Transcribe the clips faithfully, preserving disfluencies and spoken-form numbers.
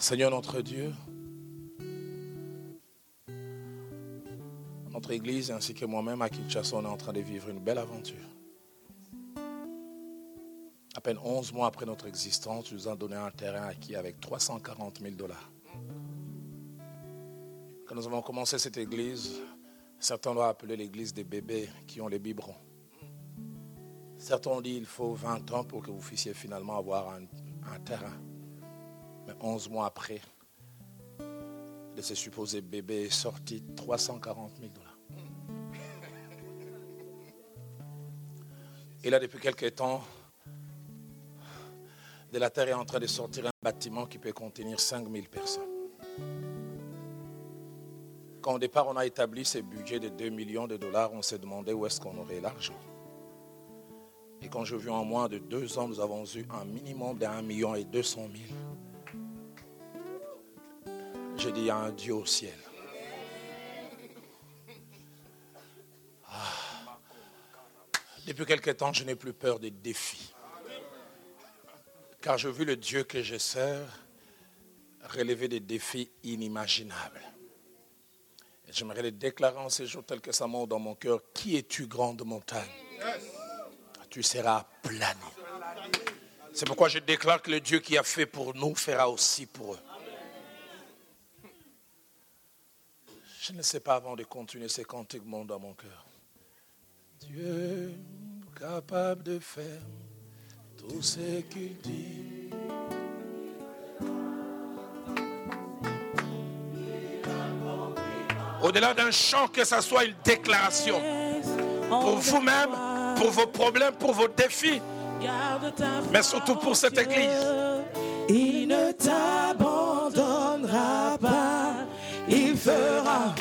Seigneur notre Dieu, notre Église ainsi que moi-même à Kinshasa, on est en train de vivre une belle aventure. À peine onze mois après notre existence, tu nous as donné un terrain acquis avec trois cent quarante mille dollars. Quand nous avons commencé cette église, certains l'ont appelée l'église des bébés qui ont les biberons. Certains ont dit qu'il faut vingt ans pour que vous puissiez finalement avoir un, un terrain. Mais onze mois après, de ce supposé bébé est sorti trois cent quarante mille dollars. Et là, depuis quelques temps, de la terre est en train de sortir un bâtiment qui peut contenir cinq mille personnes. Quand au départ on a établi ce budget de deux millions de dollars, on s'est demandé où est-ce qu'on aurait l'argent. Et quand je vis en moins de deux ans, nous avons eu un minimum de un million et deux cent mille. J'ai dit, il y a un Dieu au ciel. Ah. Depuis quelque temps, je n'ai plus peur des défis. Car je vis le Dieu que je sers relever des défis inimaginables. Et j'aimerais les déclarer en ces jours tels que ça monte dans mon cœur. Qui es-tu, grande montagne? Tu seras plané. C'est pourquoi je déclare que le Dieu qui a fait pour nous fera aussi pour eux. Je ne sais pas avant de continuer ces cantiques montent dans mon cœur. Dieu capable de faire tout ce qu'il dit. Au-delà d'un chant, que ça soit une déclaration pour vous-même, pour vos problèmes, pour vos défis, mais surtout pour cette église. Il ne t'abandonnera pas, il fera.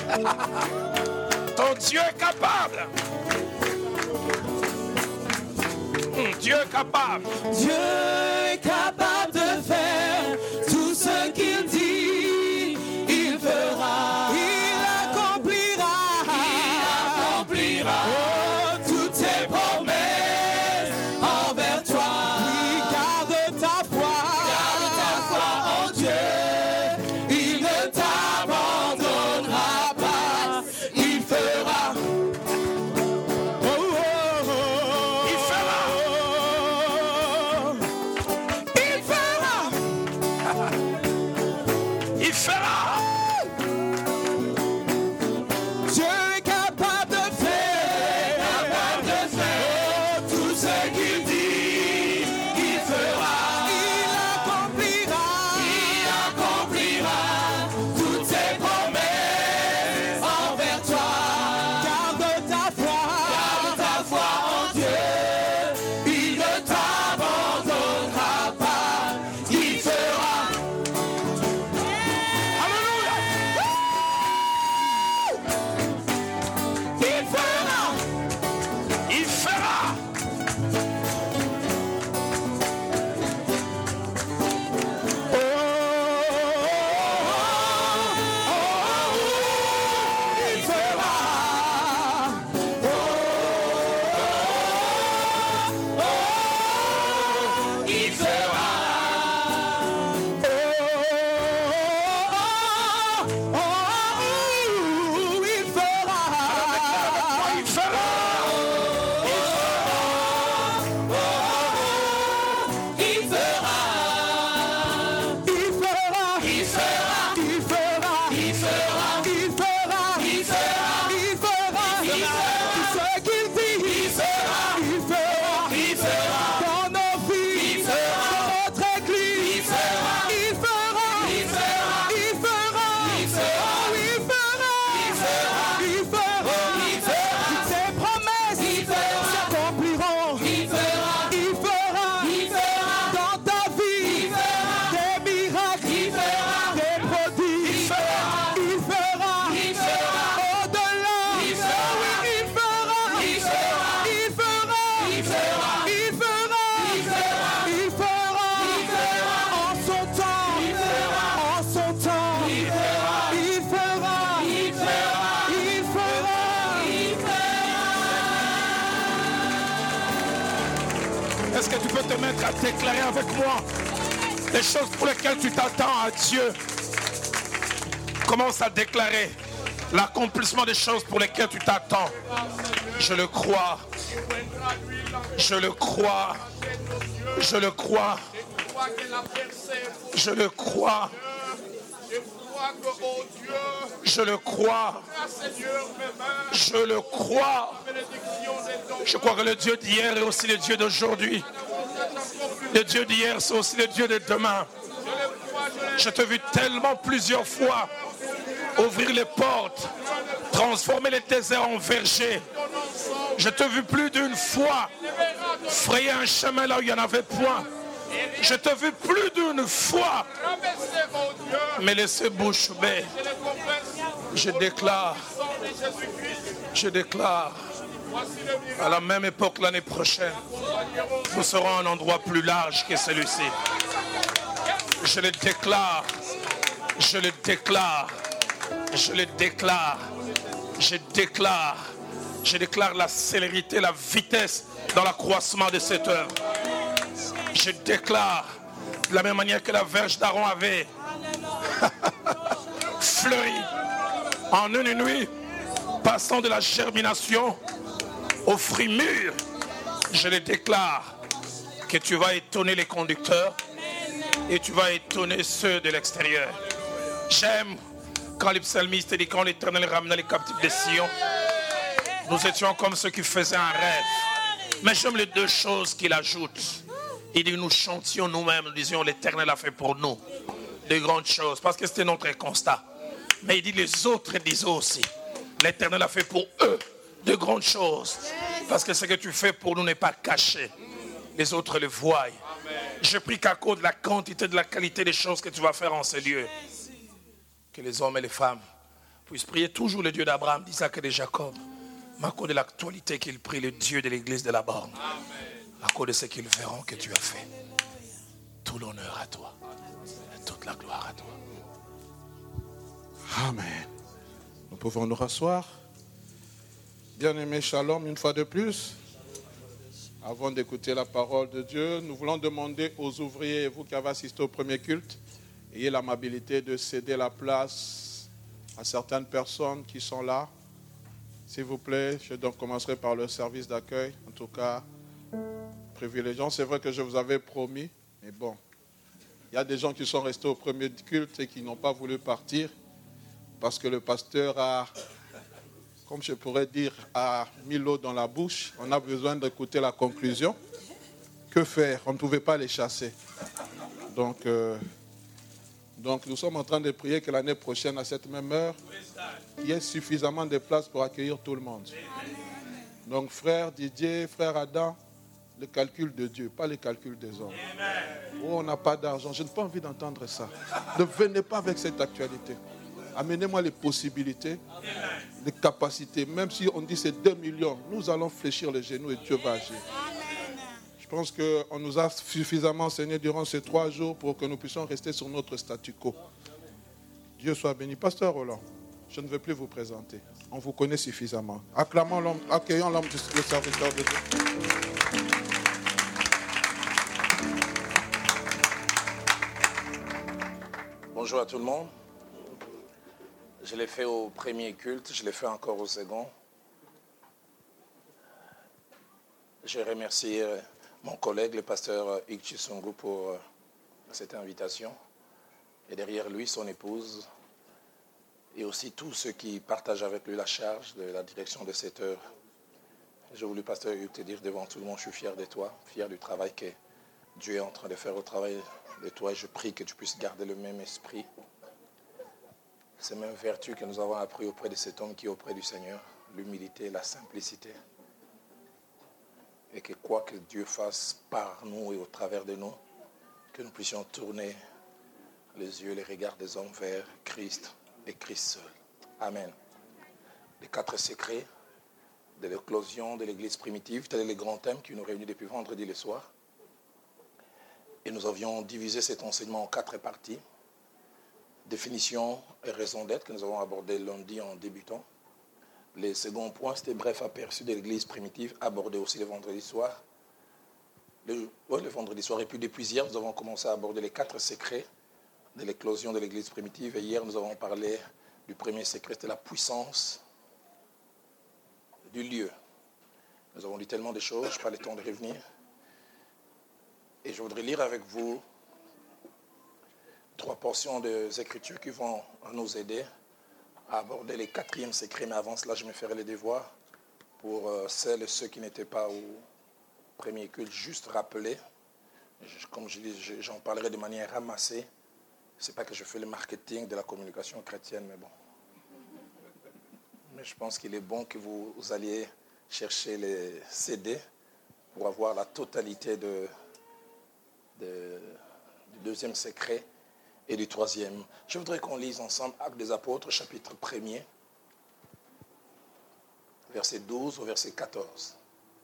Ton Dieu est capable. Dieu est capable. Dieu est capable de faire tout ce qu'il dit, il fera. Il accomplira. Il accomplira. Oh, toutes ses promesses envers toi. Oui, garde ta foi. Garde ta foi en Dieu. Il ne t'abandonnera pas. Il fera. Oh, oh, oh. Il fera. Il fera. Dieu est capable de faire, capable de faire tout ce qu'il dit, il fera. Il accomplira, il accomplira toutes ses promesses envers toi. Garde ta foi, garde ta foi en Dieu. Il ne t'abandonnera pas, il fera. Alléluia. Il fera. Il fera. Oh, oh, il fera. Oh, oh, il fera. Oh, oh, il fera. Il fera. Il fera. Il fera. Il fera. Il fera. Il fera. Il fera. Il fera. Il fera. Il fera. Tout ce qu'il dit. Il fera. Il fera. Il fera. Dans nos vies. Il fera. Dans notre église. Il fera. Il fera. Il fera. Il fera. Il fera. Il fera. Il fera. Il fera. Il fera. Toutes ses promesses. Il fera. S'accompliront. Il fera. Il fera. Il fera. Dans ta vie. Il fera. Des miracles. Il fera. Des prodiges. Il fera. Il fera. Il fera. Au-delà. Il fera. Il fera. Il fera. Il fera. Il fera. Il fera. Il fera. Il fera. Il fera. En son temps. Il fera. En son temps. Il fera. Il fera. Il fera. Il fera. Il Est-ce que tu peux te mettre à déclarer avec moi? Les choses pour lesquelles tu t'attends à Dieu. Commence à déclarer l'accomplissement des choses pour lesquelles tu t'attends. Je le crois. Je le crois. Je le crois. Je le crois. Je le crois. Je le crois. Je crois que le Dieu d'hier est aussi le Dieu d'aujourd'hui. Le Dieu d'hier, c'est aussi le Dieu de demain. Je t'ai vu tellement plusieurs fois ouvrir les portes, transformer les déserts en vergers. Je t'ai vu plus d'une fois frayer un chemin là où il n'y en avait point. Je t'ai vu plus d'une fois me laisser bouche bée. Je déclare, je déclare, à la même époque l'année prochaine, nous serons à un endroit plus large que celui-ci. Je le déclare, je le déclare, je le déclare, je déclare, je déclare la célérité, la vitesse dans l'accroissement de cette œuvre. Je déclare, de la même manière que la verge d'Aaron avait fleuri en une nuit, passant de la germination au fruit mûr, je le déclare que tu vas étonner les conducteurs et tu vas étonner ceux de l'extérieur. J'aime quand les psalmistes dit quand l'Éternel ramenait les captifs de Sion, nous étions comme ceux qui faisaient un rêve. Mais j'aime les deux choses qu'il ajoute. Il dit nous chantions nous-mêmes, nous disions l'Éternel a fait pour nous de grandes choses, parce que c'était notre constat. Mais il dit les autres disent aussi l'Éternel a fait pour eux de grandes choses, parce que ce que tu fais pour nous n'est pas caché. Les autres le voient. Je prie qu'à cause de la quantité, de la qualité des choses que tu vas faire en ces lieux, que les hommes et les femmes puissent prier toujours le Dieu d'Abraham, d'Isaac et de Jacob, mais à cause de l'actualité qu'ils prient le Dieu de l'église de la borne, à cause de ce qu'ils verront que tu as fait. Tout l'honneur à toi, et toute la gloire à toi. Amen. Nous pouvons nous rasseoir. Bien-aimé Shalom, une fois de plus, avant d'écouter la parole de Dieu, nous voulons demander aux ouvriers, vous qui avez assisté au premier culte, ayez l'amabilité de céder la place à certaines personnes qui sont là. S'il vous plaît, je donc commencerai par le service d'accueil, en tout cas privilégiant. C'est vrai que je vous avais promis, mais bon, il y a des gens qui sont restés au premier culte et qui n'ont pas voulu partir parce que le pasteur a, comme je pourrais dire, a mis l'eau dans la bouche. On a besoin d'écouter la conclusion. Que faire? On ne pouvait pas les chasser. Donc, euh, donc nous sommes en train de prier que l'année prochaine, à cette même heure, il y ait suffisamment de place pour accueillir tout le monde. Donc, frère Didier, frère Adam, le calcul de Dieu, pas le calcul des hommes. Oh, on n'a pas d'argent. Je n'ai pas envie d'entendre ça. Ne venez pas avec cette actualité. Amenez-moi les possibilités, les capacités. Même si on dit c'est deux millions, nous allons fléchir les genoux et Dieu va agir. Je pense qu'on nous a suffisamment enseigné durant ces trois jours pour que nous puissions rester sur notre statu quo. Dieu soit béni. Pasteur Roland, je ne vais plus vous présenter. On vous connaît suffisamment. Acclamons l'homme, accueillons l'homme du le serviteur de Dieu. Bonjour à tout le monde. Je l'ai fait au premier culte, je l'ai fait encore au second. Je remercie mon collègue, le pasteur Hugues Chisongo, pour cette invitation. Et derrière lui, son épouse, et aussi tous ceux qui partagent avec lui la charge de la direction de cette heure. J'ai voulu, pasteur Hugues, te dire devant tout le monde, je suis fier de toi, fier du travail que Dieu est en train de faire au travail de toi. Et je prie que tu puisses garder le même esprit, ces mêmes vertus que nous avons appris auprès de cet homme qui est auprès du Seigneur, l'humilité, la simplicité. Et que quoi que Dieu fasse par nous et au travers de nous, que nous puissions tourner les yeux, les regards des hommes vers Christ et Christ seul. Amen. Les quatre secrets de l'éclosion de l'église primitive, tel est le grand thème qui nous réunit depuis vendredi le soir. Et nous avions divisé cet enseignement en quatre parties. Définition et raison d'être que nous avons abordé lundi en débutant. Le second point, c'était bref aperçu de l'église primitive, abordé aussi le vendredi soir. le, ouais, le vendredi soir. Et puis depuis hier, nous avons commencé à aborder les quatre secrets de l'éclosion de l'Église primitive. Et hier, nous avons parlé du premier secret, c'était la puissance du lieu. Nous avons dit tellement de choses, je n'ai pas le temps de revenir. Et je voudrais lire avec vous trois portions des Écritures qui vont nous aider à aborder les quatrièmes secrets. Mais avant cela, je me ferai les devoirs pour celles et ceux qui n'étaient pas au premier culte, juste rappeler. Comme je dis, j'en parlerai de manière ramassée. Ce n'est pas que je fais le marketing de la communication chrétienne, mais bon. Mais je pense qu'il est bon que vous, vous alliez chercher les C D pour avoir la totalité de, de, du deuxième secret et du troisième. Je voudrais qu'on lise ensemble Actes des Apôtres, chapitre premier, verset douze au verset quatorze.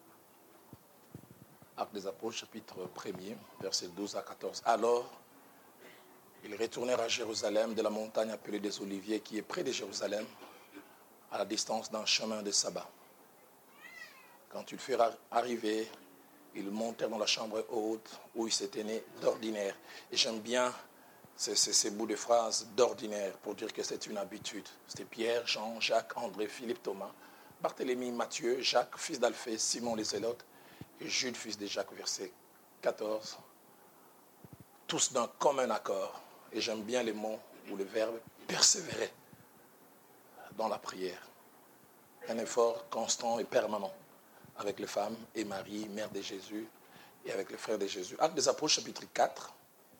Actes des Apôtres, chapitre premier, verset douze à quatorze. Alors, ils retournèrent à Jérusalem de la montagne appelée des Oliviers, qui est près de Jérusalem, à la distance d'un chemin de sabbat. Quand ils furent arrivés, ils montèrent dans la chambre haute où ils s'étaient nés d'ordinaire. Et j'aime bien ces, ces, ces bouts de phrases d'ordinaire pour dire que c'est une habitude. C'était Pierre, Jean, Jacques, André, Philippe, Thomas, Barthélemy, Matthieu, Jacques, fils d'Alphée, Simon les Zélotes et Jude, fils de Jacques, verset quatorze. Tous d'un commun accord. Et j'aime bien les mots ou le verbe persévérer dans la prière. Un effort constant et permanent avec les femmes et Marie, mère de Jésus, et avec les frères de Jésus. Actes des Apôtres, chapitre quatre,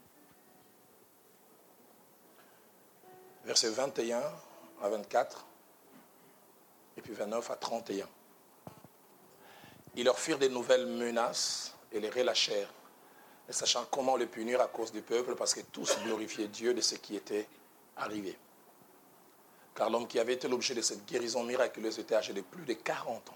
versets vingt et un à vingt-quatre, et puis vingt-neuf à trente et un. Ils leur firent des nouvelles menaces et les relâchèrent, ne sachant comment le punir à cause du peuple, parce que tous glorifiaient Dieu de ce qui était arrivé. Car l'homme qui avait été l'objet de cette guérison miraculeuse était âgé de plus de quarante ans.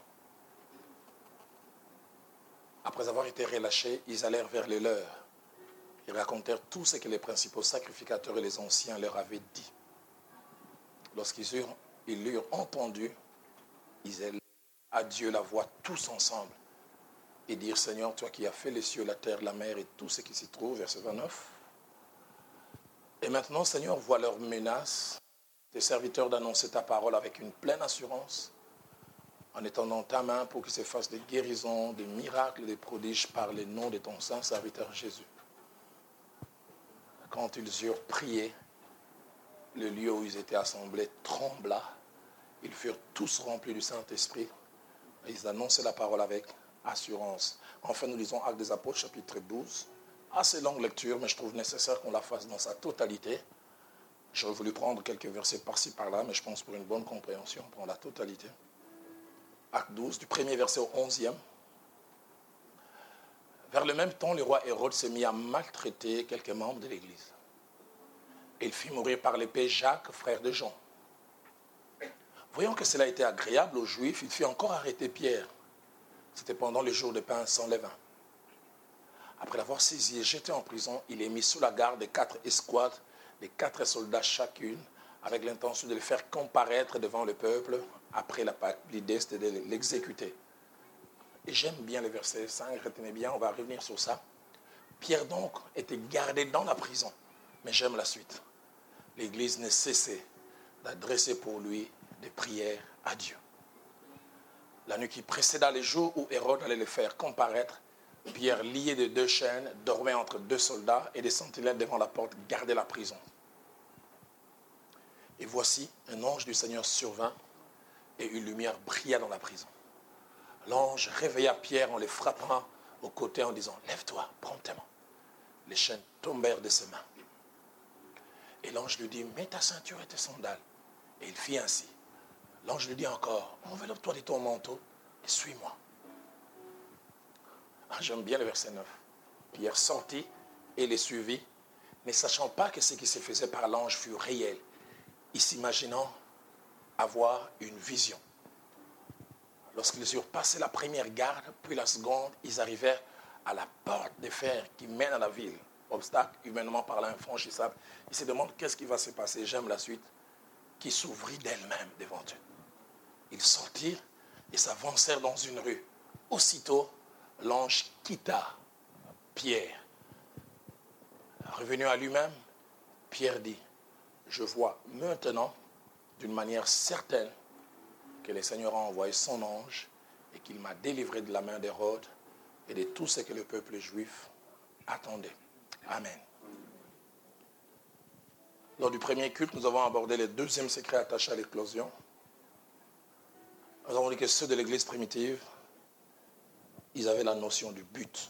Après avoir été relâchés, ils allèrent vers les leurs. Ils racontèrent tout ce que les principaux sacrificateurs et les anciens leur avaient dit. Lorsqu'ils eurent, ils l'eurent entendu, ils élevèrent à Dieu la voix tous ensemble et dirent: Seigneur, toi qui as fait les cieux, la terre, la mer et tout ce qui s'y trouve, verset vingt-neuf. Et maintenant, Seigneur, vois leurs menaces, tes serviteurs d'annoncer ta parole avec une pleine assurance, en étendant ta main pour qu'il se fasse des guérisons, des miracles, des prodiges par le nom de ton saint serviteur Jésus. Quand ils eurent prié, le lieu où ils étaient assemblés trembla. Ils furent tous remplis du Saint-Esprit et ils annonçaient la parole avec assurance. Enfin, nous lisons Actes des Apôtres, chapitre douze. Assez longue lecture, mais je trouve nécessaire qu'on la fasse dans sa totalité. J'aurais voulu prendre quelques versets par-ci, par-là, mais je pense pour une bonne compréhension, on prend la totalité. Acte douze, du premier verset au onzième. Vers le même temps, le roi Hérode s'est mis à maltraiter quelques membres de l'Église. Et il fit mourir par l'épée Jacques, frère de Jean. Voyant que cela était agréable aux Juifs, il fit encore arrêter Pierre. C'était pendant le jour de pain sans levain. Après l'avoir saisi et jeté en prison, il est mis sous la garde de quatre escouades, de quatre soldats chacune, avec l'intention de le faire comparaître devant le peuple. Après la Pâque, l'idée c'était de l'exécuter. Et j'aime bien le verset cinq, retenez bien, on va revenir sur ça. Pierre donc était gardé dans la prison, mais j'aime la suite. L'Église ne cessait d'adresser pour lui des prières à Dieu. La nuit qui précéda les jours où Hérode allait le faire comparaître, Pierre, lié de deux chaînes, dormait entre deux soldats et des sentinelles devant la porte gardaient la prison. Et voici, un ange du Seigneur survint et une lumière brilla dans la prison. L'ange réveilla Pierre en le frappant au côté en disant: lève-toi promptement. Les chaînes tombèrent de ses mains. Et l'ange lui dit: mets ta ceinture et tes sandales. Et il fit ainsi. L'ange lui dit encore: enveloppe-toi de ton manteau et suis-moi. Ah, j'aime bien le verset neuf. Pierre sortit et les suivit, ne sachant pas que ce qui se faisait par l'ange fut réel, et s'imaginant avoir une vision. Lorsqu'ils eurent passé la première garde, puis la seconde, ils arrivèrent à la porte de fer qui mène à la ville. Obstacle humainement parlant infranchissable. Ils se demandent qu'est-ce qui va se passer. J'aime la suite. Qui s'ouvrit d'elle-même devant eux. Ils sortirent et s'avancèrent dans une rue. Aussitôt, l'ange quitta Pierre. Revenu à lui-même, Pierre dit, je vois maintenant, d'une manière certaine, que le Seigneur a envoyé son ange et qu'il m'a délivré de la main d'Hérode et de tout ce que le peuple juif attendait. Amen. Lors du premier culte, nous avons abordé le deuxième secret attaché à l'éclosion. Nous avons dit que ceux de l'église primitive, ils avaient la notion du but.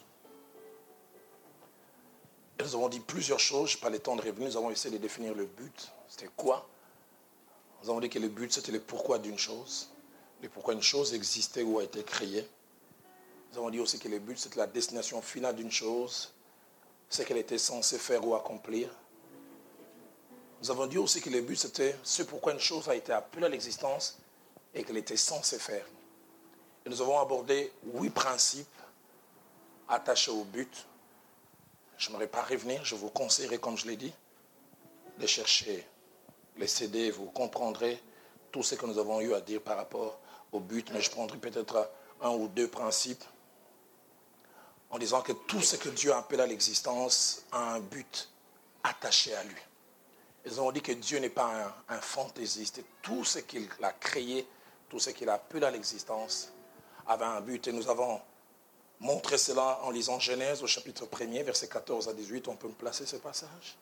Et nous avons dit plusieurs choses, je n'ai pas le temps de revenir, nous avons essayé de définir le but. C'était quoi? Nous avons dit que le but, c'était le pourquoi d'une chose, le pourquoi une chose existait ou a été créée. Nous avons dit aussi que le but, c'était la destination finale d'une chose, ce qu'elle était censée faire ou accomplir. Nous avons dit aussi que le but, c'était ce pourquoi une chose a été appelée à l'existence et qu'elle était censée faire. Et nous avons abordé huit principes attachés au but. Je n'aimerais pas revenir, je vous conseillerais, comme je l'ai dit, de chercher les C D, vous comprendrez tout ce que nous avons eu à dire par rapport au but, mais je prendrai peut-être un ou deux principes en disant que tout ce que Dieu appelle à l'existence a un but attaché à lui. Ils ont dit que Dieu n'est pas un, un fantaisiste. Tout ce qu'il a créé, tout ce qu'il a appelé à l'existence avait un but. Et nous avons montré cela en lisant Genèse au chapitre premier, versets quatorze à dix-huit. On peut me placer ce passage?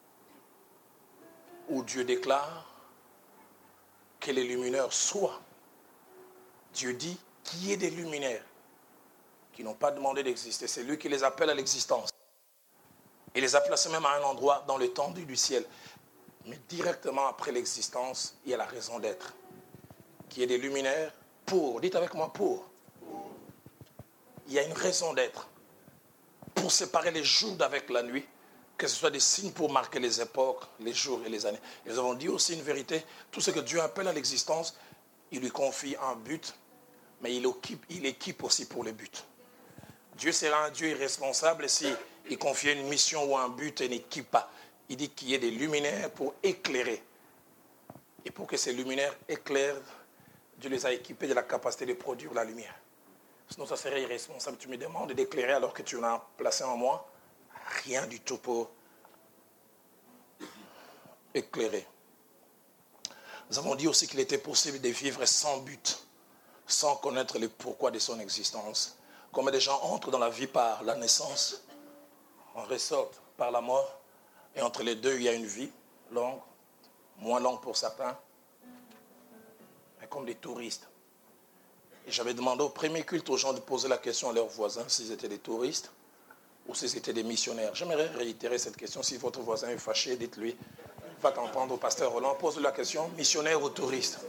Où Dieu déclare que les luminaires soient. Dieu dit qu'il y ait des luminaires qui n'ont pas demandé d'exister. C'est lui qui les appelle à l'existence. Il les a placés même à un endroit dans le tendu du ciel. Mais directement après l'existence, il y a la raison d'être. Qu'il y ait des luminaires pour, dites avec moi, pour. Il y a une raison d'être. Pour séparer les jours d'avec la nuit, que ce soit des signes pour marquer les époques, les jours et les années. Et nous avons dit aussi une vérité, tout ce que Dieu appelle à l'existence, il lui confie un but, mais il équipe, il équipe aussi pour le but. Dieu sera un Dieu irresponsable s'il confie une mission ou un but et n'équipe pas. Il dit qu'il y ait des luminaires pour éclairer. Et pour que ces luminaires éclairent, Dieu les a équipés de la capacité de produire la lumière. Sinon, ça serait irresponsable. Tu me demandes d'éclairer alors que tu en as placé en moi rien du tout pour éclairer. Nous avons dit aussi qu'il était possible de vivre sans but, sans connaître le pourquoi de son existence. Comme des gens entrent dans la vie par la naissance, on ressort par la mort, et entre les deux, il y a une vie longue, moins longue pour certains, mais comme des touristes. Et j'avais demandé au premier culte aux gens de poser la question à leurs voisins s'ils étaient des touristes ou s'ils étaient des missionnaires. J'aimerais réitérer cette question. Si votre voisin est fâché, dites-lui, va t'entendre au pasteur Roland, pose la question, missionnaire ou touriste?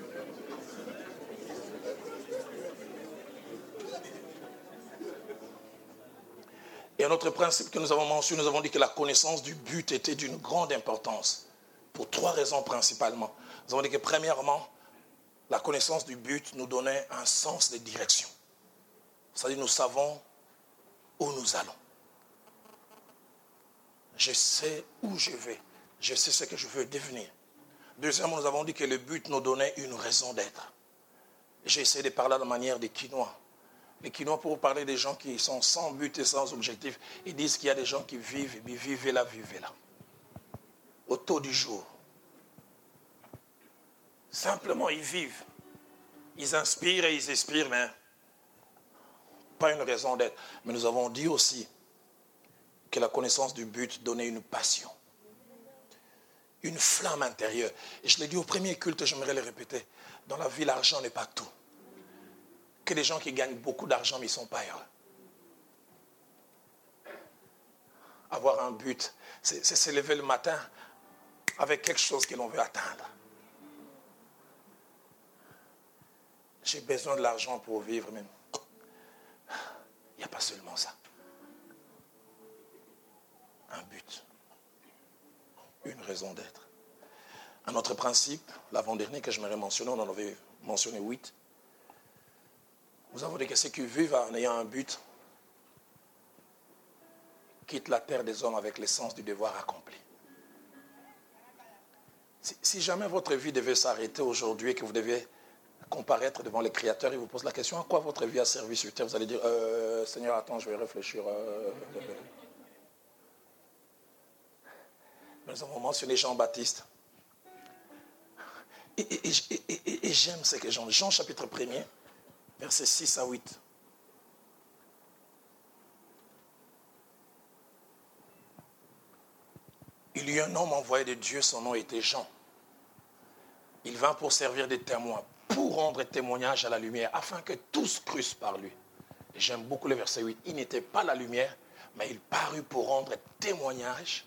Et un autre principe que nous avons mentionné, nous avons dit que la connaissance du but était d'une grande importance, pour trois raisons principalement. Nous avons dit que premièrement, la connaissance du but nous donnait un sens de direction. C'est-à-dire nous savons où nous allons. Je sais où je vais. Je sais ce que je veux devenir. Deuxièmement, nous avons dit que le but nous donnait une raison d'être. J'ai essayé de parler de manière des Quinois. Les Quinois, pour parler des gens qui sont sans but et sans objectif, ils disent qu'il y a des gens qui vivent, et puis vivez là, vivez là. Au taux du jour. Simplement, ils vivent. Ils inspirent et ils expirent, mais pas une raison d'être. Mais nous avons dit aussi que la connaissance du but donnait une passion. Une flamme intérieure. Et je l'ai dit au premier culte, j'aimerais le répéter. Dans la vie, l'argent n'est pas tout. Que des gens qui gagnent beaucoup d'argent, mais ils ne sont pas heureux. Avoir un but, c'est, c'est se lever le matin avec quelque chose que l'on veut atteindre. J'ai besoin de l'argent pour vivre, mais il n'y a pas seulement ça. Un but. Une raison d'être. Un autre principe, l'avant-dernier que je m'aurais mentionné, on en avait mentionné huit. Nous avons dit que ceux qui vivent en ayant un but quittent la terre des hommes avec le sens du devoir accompli. Si, si jamais votre vie devait s'arrêter aujourd'hui et que vous devez comparaître devant les créateurs, il vous pose la question, à quoi votre vie a servi sur terre? Vous allez dire, euh, Seigneur, attends, je vais réfléchir. Euh... Nous avons mentionné Jean-Baptiste. Et, et, et, et, et j'aime ce que Jean, Jean chapitre premier, versets six à huit. Il y eut un homme envoyé de Dieu, son nom était Jean. Il vint pour servir de témoin, pour rendre témoignage à la lumière, afin que tous crussent par lui. Et j'aime beaucoup le verset huit. Il n'était pas la lumière, mais il parut pour rendre témoignage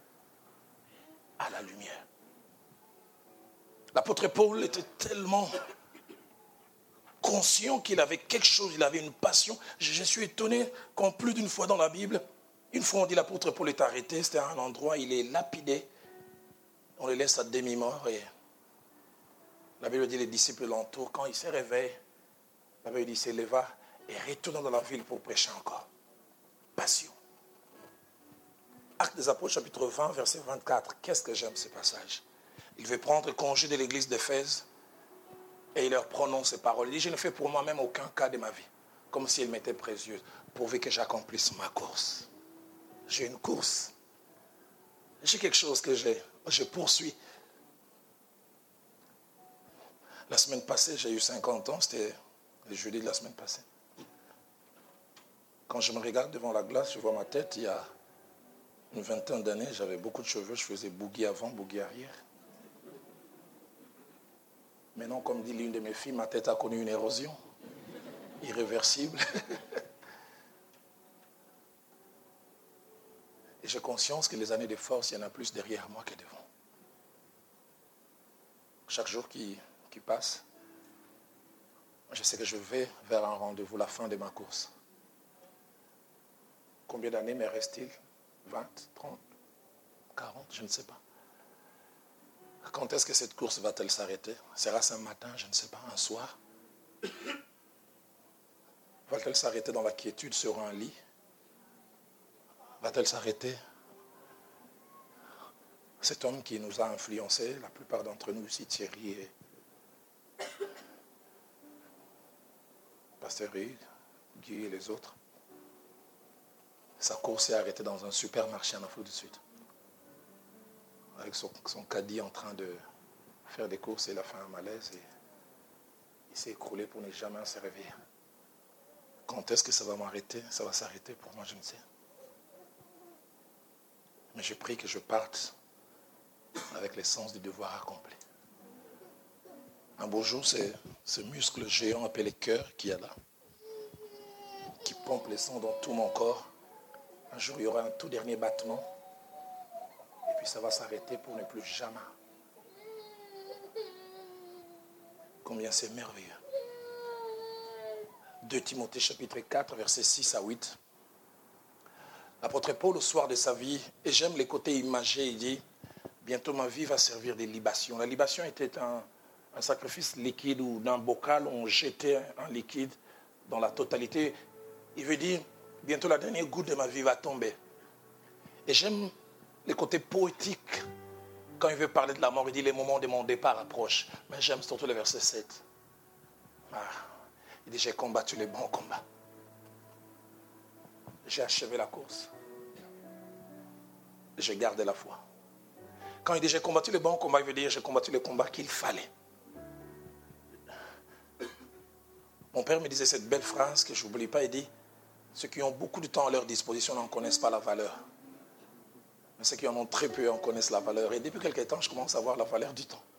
à la lumière. L'apôtre Paul était tellement conscient qu'il avait quelque chose, il avait une passion. Je, je suis étonné qu'en plus d'une fois dans la Bible, une fois on dit l'apôtre Paul est arrêté, c'était à un endroit, il est lapidé. On le laisse à demi-mort et la Bible dit les disciples l'entourent. Quand il se réveille, la Bible dit il s'éleva et retourna dans la ville pour prêcher encore. Passion. Actes des Apôtres, chapitre vingt, verset vingt-quatre. Qu'est-ce que j'aime ce passage? Il veut prendre congé de l'église d'Éphèse et il leur prononce ces paroles. Il dit, je ne fais pour moi-même aucun cas de ma vie, comme si elle m'était précieuse, pourvu que j'accomplisse ma course. J'ai une course. J'ai quelque chose que j'ai. Je poursuis. La semaine passée, j'ai eu cinquante ans, c'était le jeudi de la semaine passée. Quand je me regarde devant la glace, je vois ma tête, il y a une vingtaine d'années, j'avais beaucoup de cheveux, je faisais boogie avant, boogie arrière. Maintenant, comme dit l'une de mes filles, ma tête a connu une érosion irréversible. Et j'ai conscience que les années de force, il y en a plus derrière moi que devant. Chaque jour qui, qui passe, je sais que je vais vers un rendez-vous, la fin de ma course. Combien d'années me reste-t-il? vingt, trente, quarante, je ne sais pas. Quand est-ce que cette course va-t-elle s'arrêter? Sera-ce un matin, je ne sais pas, un soir? Va-t-elle s'arrêter dans la quiétude sur un lit? Va-t-elle s'arrêter? Cet homme qui nous a influencés, la plupart d'entre nous ici, Thierry et Pasteur Hugues, Guy et les autres, sa course s'est arrêtée dans un supermarché en Afrique du Sud. Avec son, son caddie en train de faire des courses, il a fait un malaise et il s'est écroulé pour ne jamais se réveiller. Quand est-ce que ça va m'arrêter? Ça va s'arrêter pour moi, je ne sais. Mais je prie que je parte avec l'essence du devoir accompli. Un beau jour, c'est ce muscle géant appelé cœur qui est là, qui pompe le sang dans tout mon corps. Un jour, il y aura un tout dernier battement. Et puis ça va s'arrêter pour ne plus jamais. Combien c'est merveilleux. deux Timothée chapitre quatre, versets six à huit. L'apôtre Paul, au soir de sa vie, et j'aime les côtés imagés, il dit, bientôt ma vie va servir de libation. La libation était un, un sacrifice liquide ou d'un bocal où on jetait un liquide dans la totalité. Il veut dire, bientôt la dernière goutte de ma vie va tomber. Et j'aime les côtés poétiques. Quand il veut parler de la mort, il dit, les moments de mon départ approchent. Mais j'aime surtout le verset sept. Ah, il dit, j'ai combattu le bon combat. J'ai achevé la course. J'ai gardé la foi. Quand il dit j'ai combattu le bon combat, il veut dire j'ai combattu le combat qu'il fallait. Mon père me disait cette belle phrase que je n'oublie pas. Il dit, ceux qui ont beaucoup de temps à leur disposition n'en connaissent pas la valeur. Mais ceux qui en ont très peu en connaissent la valeur. Et depuis quelque temps, je commence à voir la valeur du temps.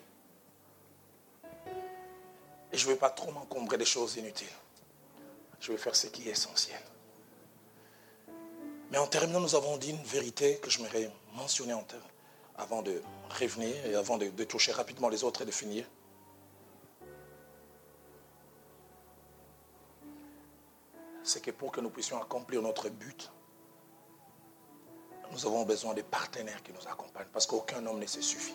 Et je ne veux pas trop m'encombrer des choses inutiles. Je veux faire ce qui est essentiel. Mais en terminant, nous avons dit une vérité que je m'aurais mentionnée en termes, avant de revenir et avant de, de toucher rapidement les autres et de finir. C'est que pour que nous puissions accomplir notre but, nous avons besoin de partenaires qui nous accompagnent, parce qu'aucun homme ne se suffit.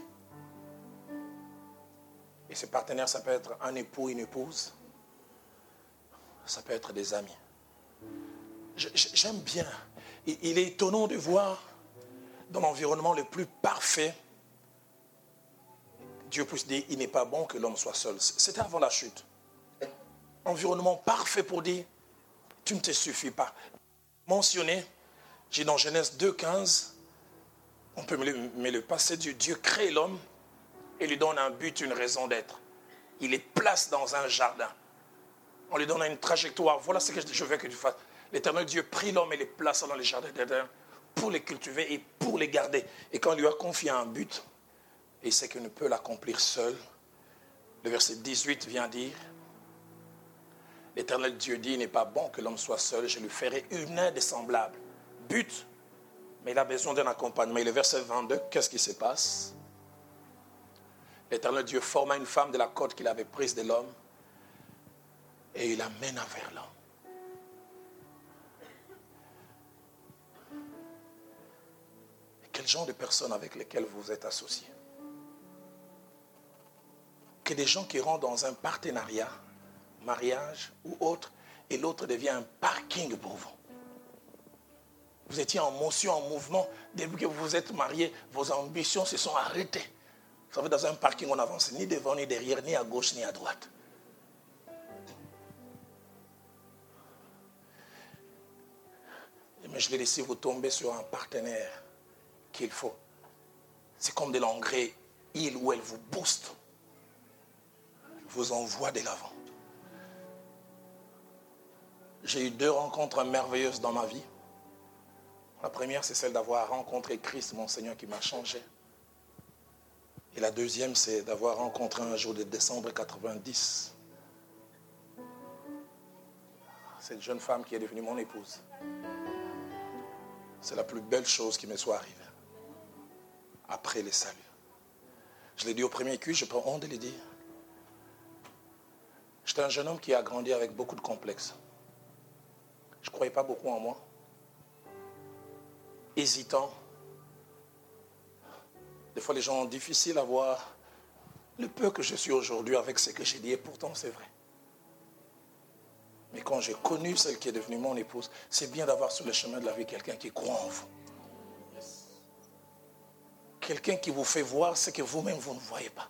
Et ces partenaires, ça peut être un époux, une épouse, ça peut être des amis. J'aime bien. Il est étonnant de voir dans l'environnement le plus parfait Dieu puisse dire, il n'est pas bon que l'homme soit seul. C'était avant la chute. Environnement parfait pour dire, tu ne te suffis pas. Mentionné, j'ai dans Genèse deux, quinze, on peut me le, me le passer, Dieu, Dieu crée l'homme et lui donne un but, une raison d'être. Il les place dans un jardin. On lui donne une trajectoire. Voilà ce que je veux que tu fasses. L'Éternel Dieu prit l'homme et les plaça dans les jardins d'Éden pour les cultiver et pour les garder. Et quand on lui a confié un but, et il sait qu'il ne peut l'accomplir seul, le verset dix-huit vient dire, l'Éternel Dieu dit, il n'est pas bon que l'homme soit seul, je lui ferai une aide semblable. But, mais il a besoin d'un accompagnement. Et le verset vingt-deux, qu'est-ce qui se passe? L'Éternel Dieu forma une femme de la côte qu'il avait prise de l'homme et il l'amène vers l'homme. Quel genre de personnes avec lesquelles vous êtes associés? Que des gens qui rentrent dans un partenariat, mariage ou autre, et l'autre devient un parking pour vous. Vous étiez en motion, en mouvement. Depuis que vous vous êtes mariés, vos ambitions se sont arrêtées. Vous savez, dans un parking, on n'avance ni devant, ni derrière, ni à gauche, ni à droite. Mais je l'ai laissé vous tomber sur un partenaire qu'il faut. C'est comme de l'engrais, il ou elle vous booste, vous envoie de l'avant. J'ai eu deux rencontres merveilleuses dans ma vie. La première, c'est celle d'avoir rencontré Christ, mon Seigneur, qui m'a changé. Et la deuxième, c'est d'avoir rencontré un jour de décembre quatre-vingt-dix cette jeune femme qui est devenue mon épouse. C'est la plus belle chose qui me soit arrivée après le salut. Je l'ai dit au premier culte, je prends honte de le dire. J'étais un jeune homme qui a grandi avec beaucoup de complexes. Je ne croyais pas beaucoup en moi. Hésitant. Des fois, les gens ont difficile à voir le peu que je suis aujourd'hui avec ce que j'ai dit. Et pourtant, c'est vrai. Mais quand j'ai connu celle qui est devenue mon épouse, c'est bien d'avoir sur le chemin de la vie quelqu'un qui croit en vous. Quelqu'un qui vous fait voir ce que vous-même, vous ne voyez pas.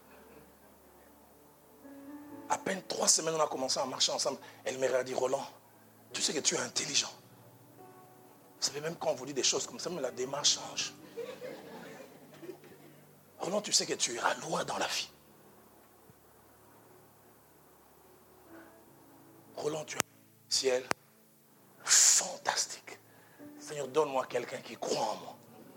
À peine trois semaines, on a commencé à marcher ensemble. Elle m'a dit, Roland, tu sais que tu es intelligent. Vous savez, même quand on vous dit des choses comme ça, mais la démarche change. Roland, tu sais que tu iras loin dans la vie. Roland, tu as un ciel fantastique. Seigneur, donne-moi quelqu'un qui croit en moi.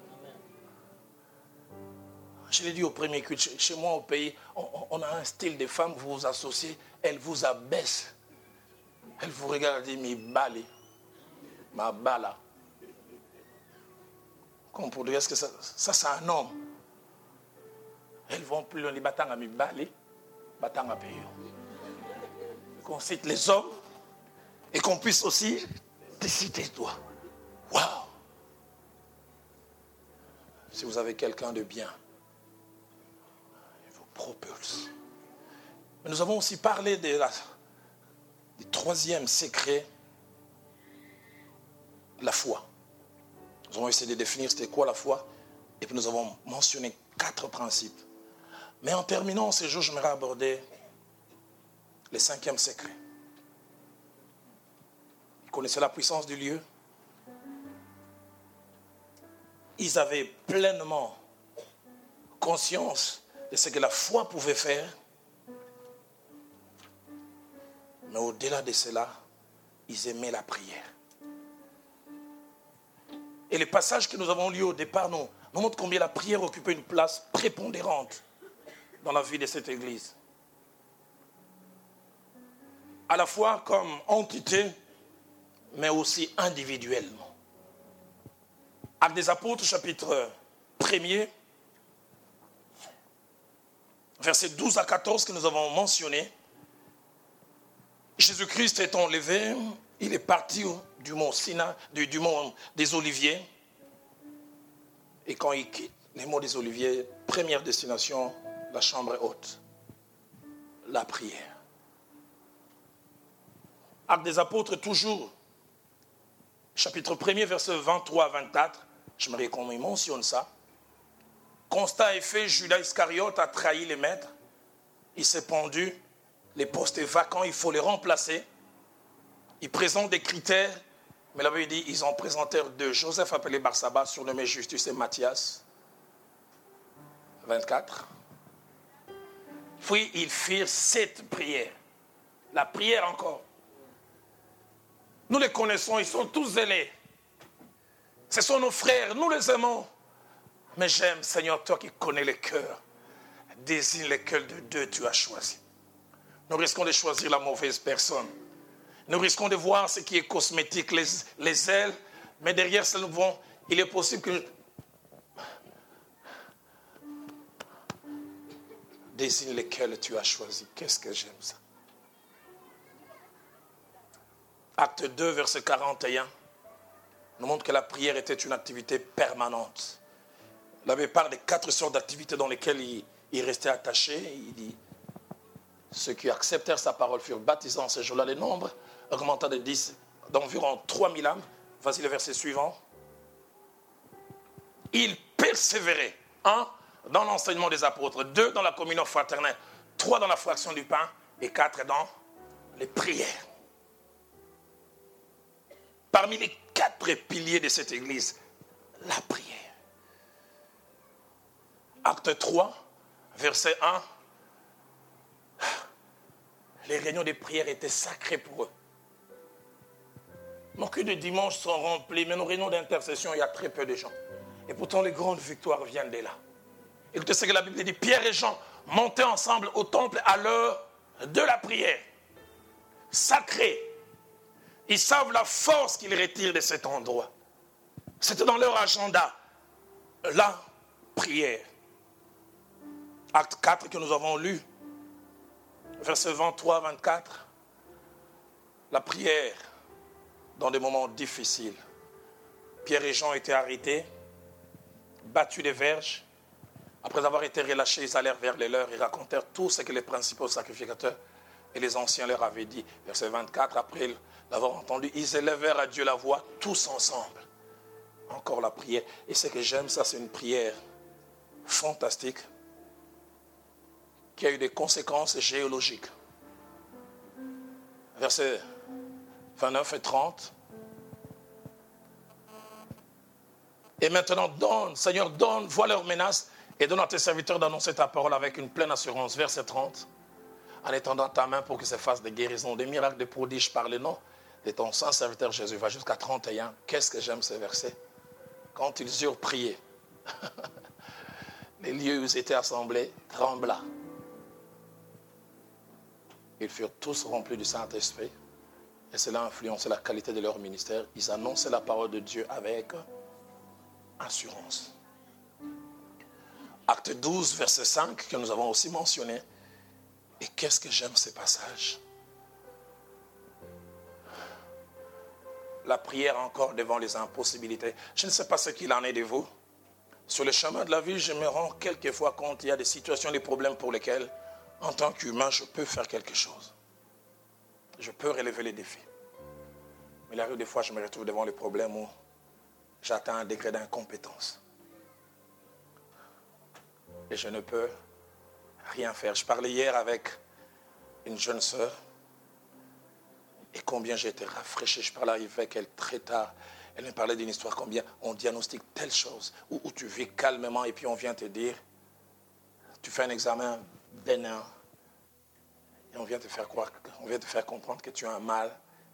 Je l'ai dit au premier culte, chez moi au pays, on, on a un style de femme, vous vous associez, elle vous abaisse. Elle vous regarde et dit, mi bali, ma bala. Comme pour dire, est-ce que ça, ça c'est un homme? Elles vont plus loin, les batanga mi bali, batanga payo. Qu'on cite les hommes et qu'on puisse aussi te citer toi. Waouh! Si vous avez quelqu'un de bien, il vous propulse. Mais nous avons aussi parlé de la, du troisième secret, la foi. Nous avons essayé de définir c'était quoi la foi et puis nous avons mentionné quatre principes. Mais en terminant ce jour, je m'aimerais aborder le cinquième secret. Ils connaissaient la puissance du lieu. Ils avaient pleinement conscience de ce que la foi pouvait faire. Mais au-delà de cela, ils aimaient la prière. Et les passages que nous avons lus au départ nous, nous montrent combien la prière occupait une place prépondérante dans la vie de cette église. À la fois comme entité, mais aussi individuellement. Actes des Apôtres, chapitre premier, versets douze à quatorze que nous avons mentionné. Jésus-Christ est enlevé, il est parti du mont Sinaï, du, du mont des Oliviers. Et quand il quitte les monts des Oliviers, première destination, la chambre haute, la prière. Actes des Apôtres, toujours, chapitre premier, versets vingt-trois à vingt-quatre, j'aimerais qu'on mentionne ça. Constat est fait, Judas Iscariote a trahi les maîtres il s'est pendu, les postes vacants, il faut les remplacer. Ils présentent des critères, mais la Bible dit, ils en présentèrent deux. Joseph appelé Barsabas, surnommé Justus et Matthias. vingt-quatre. Puis ils firent sept prières. La prière encore. Nous les connaissons, ils sont tous zélés. Ce sont nos frères, nous les aimons. Mais j'aime, Seigneur, toi qui connais les cœurs. Désigne lesquels de deux tu as choisi. Nous risquons de choisir la mauvaise personne. Nous risquons de voir ce qui est cosmétique, les, les ailes. Mais derrière ce vont, il est possible que... Désigne lesquels tu as choisi. Qu'est-ce que j'aime ça. Acte deux, verset quarante et un, nous montre que la prière était une activité permanente. La Bible parle des quatre sortes d'activités dans lesquelles il, il restait attaché. Il dit, ceux qui acceptèrent sa parole furent baptisés en ce jour-là. Le nombre augmenta de dix, d'environ trois mille âmes. Vas-y, le verset suivant. Ils persévéraient, un, dans l'enseignement des apôtres, deux, dans la communion fraternelle, trois, dans la fraction du pain, et quatre, dans les prières. Parmi les quatre piliers de cette église, la prière. Acte trois, verset un. Les réunions de prière étaient sacrées pour eux. Nos cultes de dimanche sont remplis, mais nos réunions d'intercession, il y a très peu de gens. Et pourtant, les grandes victoires viennent de là. Écoutez ce que la Bible dit. Pierre et Jean montaient ensemble au temple à l'heure de la prière. Sacrée. Ils savent la force qu'ils retirent de cet endroit. C'était dans leur agenda. La prière. Acte quatre que nous avons lu. Verset vingt-trois à vingt-quatre. La prière dans des moments difficiles. Pierre et Jean étaient arrêtés, battus des verges. Après avoir été relâchés, ils allèrent vers les leurs et racontèrent tout ce que les principaux sacrificateurs et les anciens leur avaient dit. Verset vingt-quatre, après l'avoir entendu, ils élevèrent à Dieu la voix, tous ensemble. Encore la prière. Et ce que j'aime, ça, c'est une prière fantastique qui a eu des conséquences géologiques. Versets vingt-neuf et trente. Et maintenant, donne, Seigneur, donne, vois leurs menaces et donne à tes serviteurs d'annoncer ta parole avec une pleine assurance. Verset trente. En étendant ta main pour que se fassent des guérisons, des miracles, des prodiges par le nom de ton saint serviteur Jésus. Va jusqu'à trente et un. Qu'est-ce que j'aime ces versets. Quand ils eurent prié, les lieux où ils étaient assemblés trembla. Ils furent tous remplis du Saint-Esprit. Et cela influençait la qualité de leur ministère. Ils annonçaient la parole de Dieu avec assurance. Acte douze, verset cinq, que nous avons aussi mentionné. Et qu'est-ce que j'aime ces passages. La prière encore devant les impossibilités. Je ne sais pas ce qu'il en est de vous. Sur le chemin de la vie, je me rends quelquefois compte qu'il y a des situations, des problèmes pour lesquels, en tant qu'humain, je peux faire quelque chose. Je peux relever les défis. Mais il arrive des fois, je me retrouve devant les problèmes où j'atteins un degré d'incompétence. Et je ne peux rien faire. Je parlais hier avec une jeune sœur. Et combien j'ai été rafraîchi. Je parlais avec elle très tard. Elle me parlait d'une histoire, combien on diagnostique telle chose, où, où tu vis calmement et puis on vient te dire, tu fais un examen bénin, et on vient te faire croire, on vient te faire comprendre que tu as un mal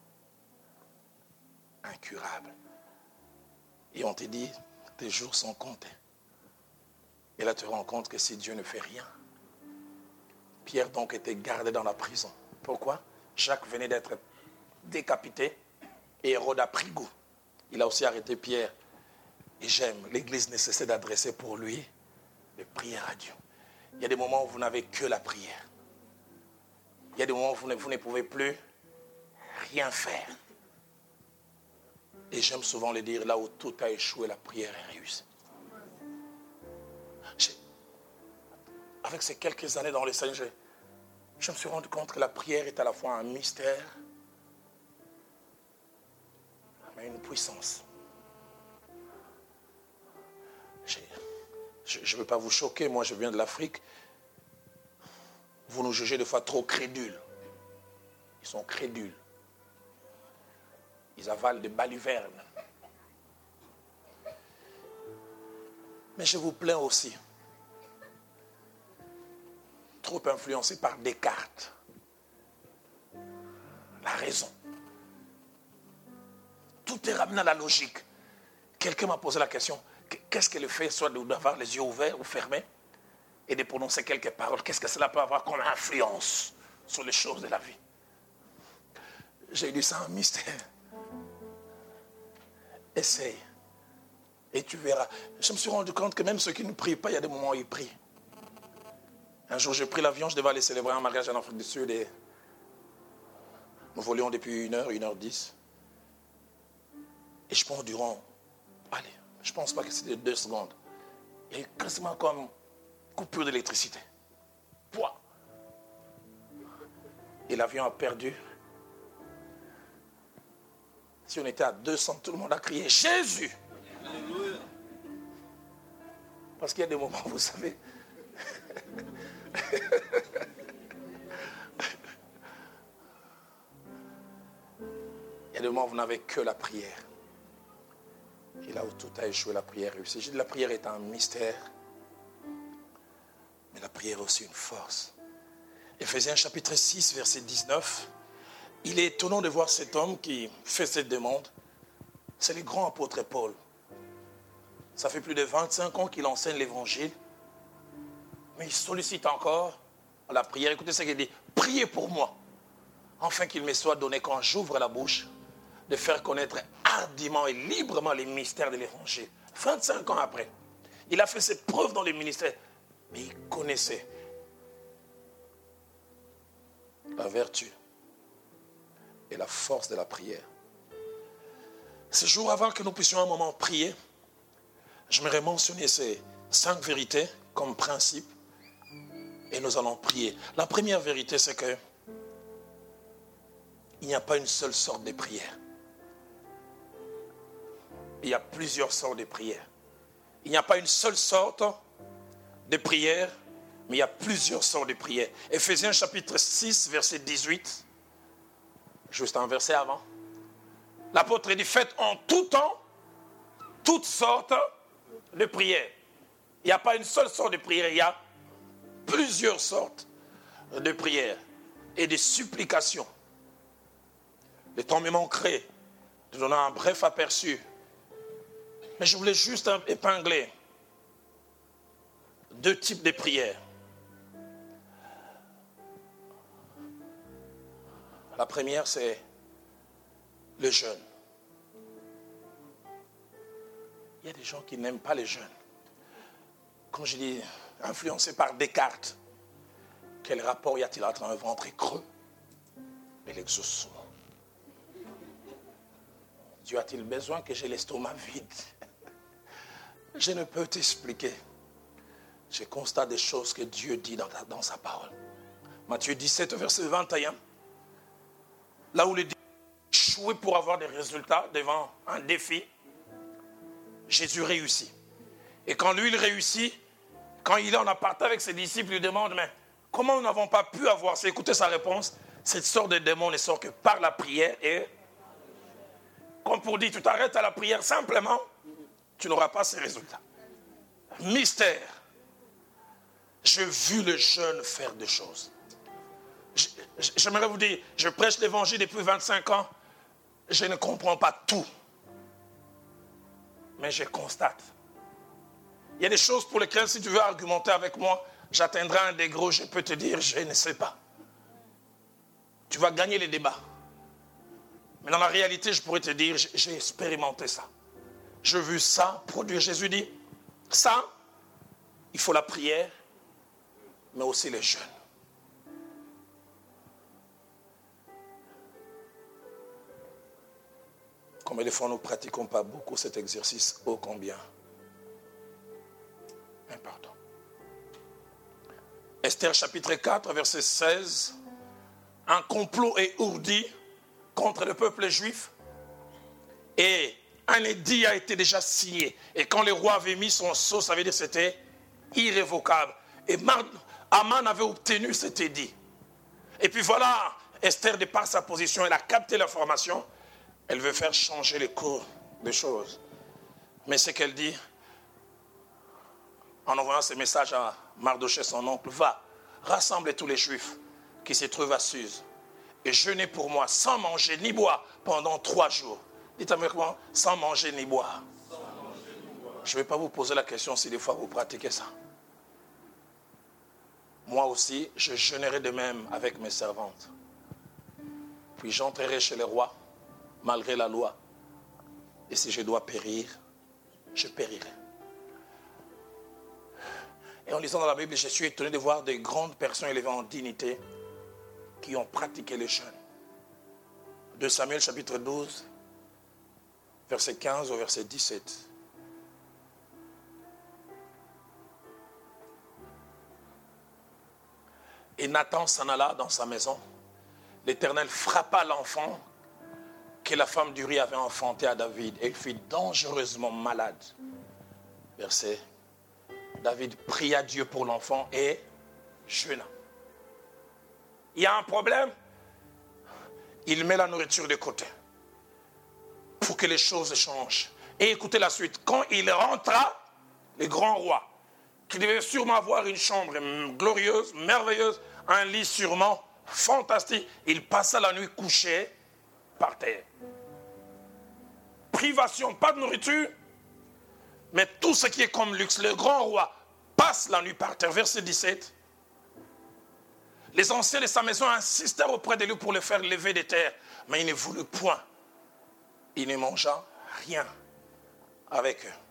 incurable. Et on te dit, tes jours sont comptés. Et là tu te rends compte que si Dieu ne fait rien, Pierre donc était gardé dans la prison. Pourquoi? Jacques venait d'être décapité et Hérode a pris goût. Il a aussi arrêté Pierre. Et j'aime, l'Église ne cessait d'adresser pour lui des prières à Dieu. Il y a des moments où vous n'avez que la prière. Il y a des moments où vous ne, vous ne pouvez plus rien faire. Et j'aime souvent le dire, là où tout a échoué, la prière est réussie. J'ai, avec ces quelques années dans le Seigneur, je, je me suis rendu compte que la prière est à la fois un mystère, mais une puissance. Je ne veux pas vous choquer, moi je viens de l'Afrique. Vous nous jugez des fois trop crédules. Ils sont crédules. Ils avalent des balivernes. Mais je vous plains aussi. Trop influencé par Descartes. La raison. Tout est ramené à la logique. Quelqu'un m'a posé la question, qu'est-ce que le fait soit d'avoir les yeux ouverts ou fermés et de prononcer quelques paroles, qu'est-ce que cela peut avoir comme influence sur les choses de la vie? J'ai lu ça en mystère. Essaye. Et tu verras. Je me suis rendu compte que même ceux qui ne prient pas, il y a des moments où ils prient. Un jour, j'ai pris l'avion, je devais aller célébrer un mariage en Afrique du Sud et nous volions depuis une heure, une heure dix. Et je pense durant, allez, je ne pense pas que c'était deux secondes. Il y a quasiment comme coupure d'électricité. Pouah. Et l'avion a perdu. Si on était à deux cents, tout le monde a crié Jésus. Parce qu'il y a des moments, vous savez, il y a des moments où vous n'avez que la prière. Et là où tout a échoué, la prière réussit. J'ai dit la prière est un mystère, mais la prière est aussi une force. Éphésiens chapitre six, verset dix-neuf. Il est étonnant de voir cet homme qui fait cette demande. C'est le grand apôtre Paul. Ça fait plus de vingt-cinq ans qu'il enseigne l'évangile. Mais il sollicite encore la prière. Écoutez ce qu'il dit. Priez pour moi, afin qu'il me soit donné quand j'ouvre la bouche, de faire connaître hardiment et librement les mystères de l'évangile. vingt-cinq ans après, il a fait ses preuves dans le ministère, mais il connaissait la vertu et la force de la prière. Ce jour, avant que nous puissions un moment prier, j'aimerais mentionner ces cinq vérités comme principe et nous allons prier. La première vérité, c'est que il n'y a pas une seule sorte de prière. Il y a plusieurs sortes de prières. Il n'y a pas une seule sorte de prière, mais il y a plusieurs sortes de prières. Éphésiens chapitre six, verset dix-huit, juste un verset avant. L'apôtre dit, faites en tout temps toutes sortes de prières. Il n'y a pas une seule sorte de prière, il y a plusieurs sortes de prières et de supplications. Le temps me manquerait de donner un bref aperçu. Mais je voulais juste épingler deux types de prières. La première, c'est le jeûne. Il y a des gens qui n'aiment pas les jeûnes. Quand je dis influencé par Descartes, quel rapport y a-t-il entre un ventre creux et l'exaucement? Dieu a-t-il besoin que j'ai l'estomac vide? Je ne peux t'expliquer. Je constate des choses que Dieu dit dans, dans sa parole. Matthieu dix-sept, verset vingt et un. Là où les disciples échouaient pour avoir des résultats devant un défi, Jésus réussit. Et quand lui, il réussit, quand il est en aparté avec ses disciples, il lui demande, mais comment nous n'avons pas pu avoir ça? Écoutez sa réponse. Cette sorte de démon ne sort que par la prière et... Comme pour dire, tu t'arrêtes à la prière simplement, tu n'auras pas ces résultats. Mystère. J'ai vu le jeûne faire des choses. J'aimerais vous dire, je prêche l'évangile depuis vingt-cinq ans, je ne comprends pas tout. Mais je constate. Il y a des choses pour lesquelles, si tu veux argumenter avec moi, j'atteindrai un degré où je peux te dire, je ne sais pas. Tu vas gagner les débats. Mais dans la réalité, je pourrais te dire, j'ai expérimenté ça. J'ai vu ça produire. Jésus dit, ça, il faut la prière, mais aussi les jeûnes. Combien de fois nous ne pratiquons pas beaucoup cet exercice, ô combien? Important. Esther chapitre quatre, verset seize. Un complot est ourdi contre le peuple juif et un édit a été déjà signé. Et quand le roi avait mis son sceau, ça veut dire que c'était irrévocable. Et Aman avait obtenu cet édit. Et puis voilà, Esther, de par sa position, elle a capté l'information. Elle veut faire changer les cours des choses. Mais ce qu'elle dit, en envoyant ce message à Mardochée, son oncle, va, rassemble tous les Juifs qui se trouvent à Suse et jeûnez pour moi sans manger ni boire pendant trois jours. Dites avec moi, sans manger ni boire. Je ne vais pas vous poser la question si des fois vous pratiquez ça. Moi aussi, je jeûnerai de même avec mes servantes. Puis j'entrerai chez les rois, malgré la loi. Et si je dois périr, je périrai. Et en lisant dans la Bible, je suis étonné de voir des grandes personnes élevées en dignité qui ont pratiqué le jeûne. deux Samuel chapitre douze, verset quinze au verset dix-sept. Et Nathan s'en alla dans sa maison. L'Éternel frappa l'enfant que la femme d'Uri avait enfanté à David. Et il fut dangereusement malade. Verset. David pria Dieu pour l'enfant et jeûna. Il y a un problème. Il met la nourriture de côté pour que les choses changent. Et écoutez la suite. Quand il rentra, le grand roi, qui devait sûrement avoir une chambre glorieuse, merveilleuse, un lit sûrement fantastique, il passa la nuit couché par terre. Privation, pas de nourriture, mais tout ce qui est comme luxe. Le grand roi passe la nuit par terre. Verset dix-sept. Les anciens de sa maison insistèrent auprès de lui pour le faire lever des terres, mais il ne voulut point. Il ne mangea rien avec eux.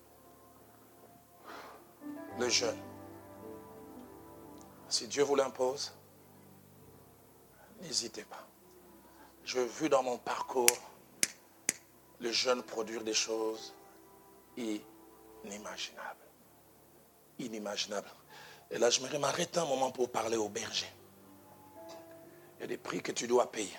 Le jeûne. Si Dieu vous l'impose, n'hésitez pas. J'ai vu dans mon parcours le jeûne produire des choses inimaginables. Inimaginables. Et là, je me m'arrêter un moment pour parler au berger. Il y a des prix que tu dois payer.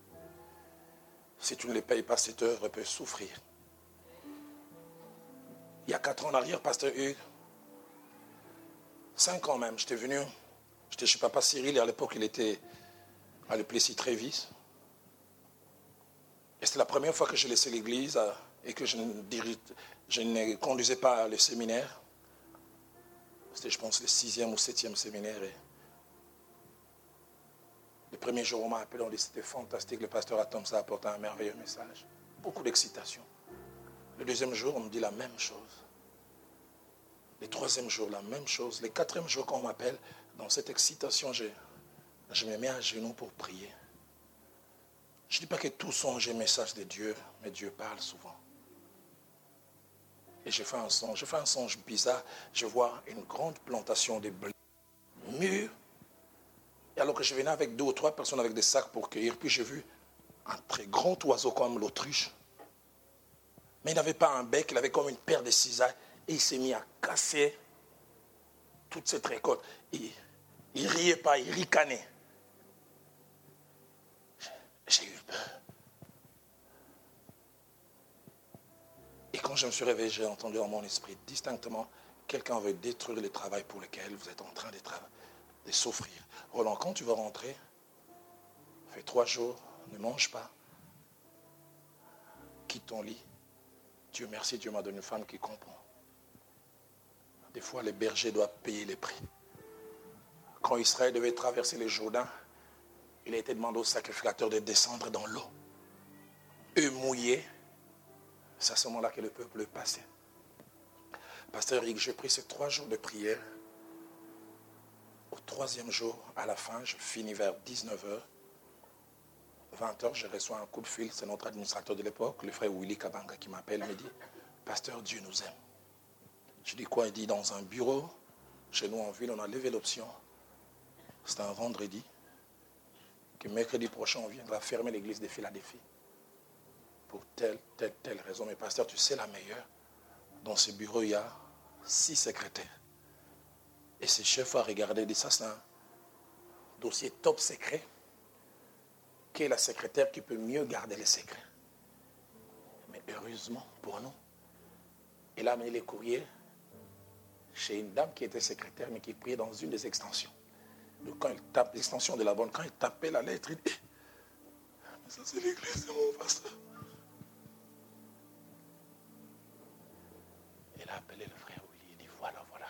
Si tu ne les payes pas, cette œuvre peut souffrir. Il y a quatre ans en arrière, pasteur Hugues, cinq ans même, j'étais venu, j'étais chez papa Cyril, et à l'époque, il était à le Plessis-Trévis. Et c'était la première fois que je laissais l'église et que je ne, dirige, je ne conduisais pas le séminaire. C'était, je pense, le sixième ou septième séminaire. Et le premier jour, on m'a appelé, on dit c'était fantastique, le pasteur Atom a apporté un merveilleux message. Beaucoup d'excitation. Le deuxième jour, on me dit la même chose. Le troisième jour, la même chose. Le quatrième jour, quand on m'appelle, dans cette excitation, je, je me mets à genoux pour prier. Je ne dis pas que tout songe est message de Dieu, mais Dieu parle souvent. Et j'ai fait un songe, j'ai fait un songe bizarre. Je vois une grande plantation de blé mûr. Et alors que je venais avec deux ou trois personnes avec des sacs pour cueillir, puis j'ai vu un très grand oiseau comme l'autruche. Mais il n'avait pas un bec, il avait comme une paire de cisailles. Et il s'est mis à casser toute cette récolte. Et il ne riait pas, il ricanait. J'ai eu peur. Et quand je me suis réveillé, j'ai entendu dans mon esprit distinctement, quelqu'un veut détruire le travail pour lequel vous êtes en train de, tra- de souffrir. Roland, quand tu vas rentrer, fais trois jours, ne mange pas, quitte ton lit. Dieu merci, Dieu m'a donné une femme qui comprend. Des fois, les bergers doivent payer les prix. Quand Israël devait traverser le Jourdain, il a été demandé aux sacrificateurs de descendre dans l'eau. Eux mouillés, c'est à ce moment-là que le peuple passait. Pasteur Eric, j'ai pris ces trois jours de prière. Au troisième jour, à la fin, je finis vers dix-neuf heures. vingt heures, je reçois un coup de fil. C'est notre administrateur de l'époque, le frère Willy Kabanga, qui m'appelle, me dit, Pasteur, Dieu nous aime. Je dis quoi? Il dit, dans un bureau, chez nous en ville, on a levé l'option. C'était un vendredi. Que mercredi prochain, on viendra fermer l'église de Philadelphie. Pour telle, telle, telle raison. Mais pasteur, tu sais la meilleure. Dans ce bureau, il y a six secrétaires. Et ce chef a regardé et dit, ça c'est un dossier top secret. Qui est la secrétaire qui peut mieux garder les secrets? Mais heureusement pour nous, il a amené les courriers chez une dame qui était secrétaire, mais qui priait dans une des extensions. Donc quand elle tape l'extension de la bonne, quand elle tapait la lettre, il dit, mais ça c'est l'église de mon pasteur. Elle a appelé le frère Willy, il dit, voilà, voilà.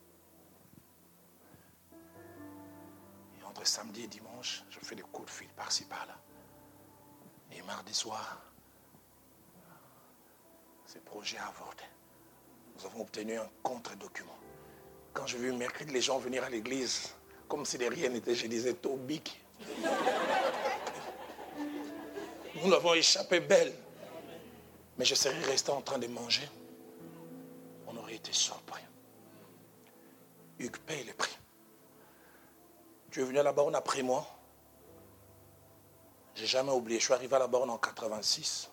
Et entre samedi et dimanche, je fais des coups de fil par-ci, par-là. Et mardi soir, ce projet a avorté. Nous avons obtenu un contre-document. Quand j'ai vu mercredi les gens venir à l'église, comme si de rien n'était, je disais Tobic. Nous l'avons échappé belle. Mais je serais resté en train de manger. On aurait été surpris. Hugues paye le prix. Tu es venu à la borne après moi. Je n'ai jamais oublié. Je suis arrivé à la borne en quatre-vingt-six.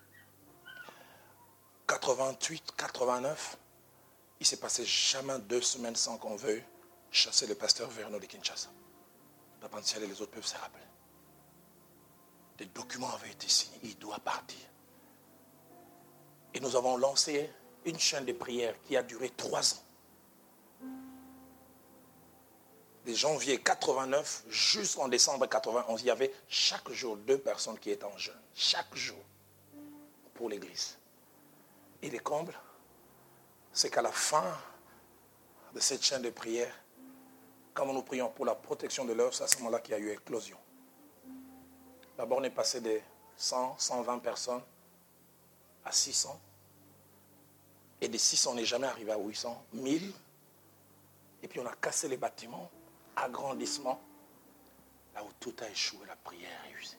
quatre-vingt-huit, quatre-vingt-neuf. Il ne s'est passé jamais deux semaines sans qu'on veuille chasser le pasteur Verno de Kinshasa. Papa Ciel et les autres peuvent se rappeler. Des documents avaient été signés. Il doit partir. Et nous avons lancé une chaîne de prière qui a duré trois ans. De janvier quatre-vingt-neuf jusqu'en décembre quatre-vingt-onze, il y avait chaque jour deux personnes qui étaient en jeûne. Chaque jour. Pour l'église. Et les combles, c'est qu'à la fin de cette chaîne de prière, quand nous prions pour la protection de l'œuvre, c'est à ce moment-là qu'il y a eu éclosion. D'abord, on est passé de cent, cent vingt personnes à six cents. Et de six cents, on n'est jamais arrivé à huit cents, mille. Et puis on a cassé les bâtiments, agrandissement. Là où tout a échoué, la prière est usée.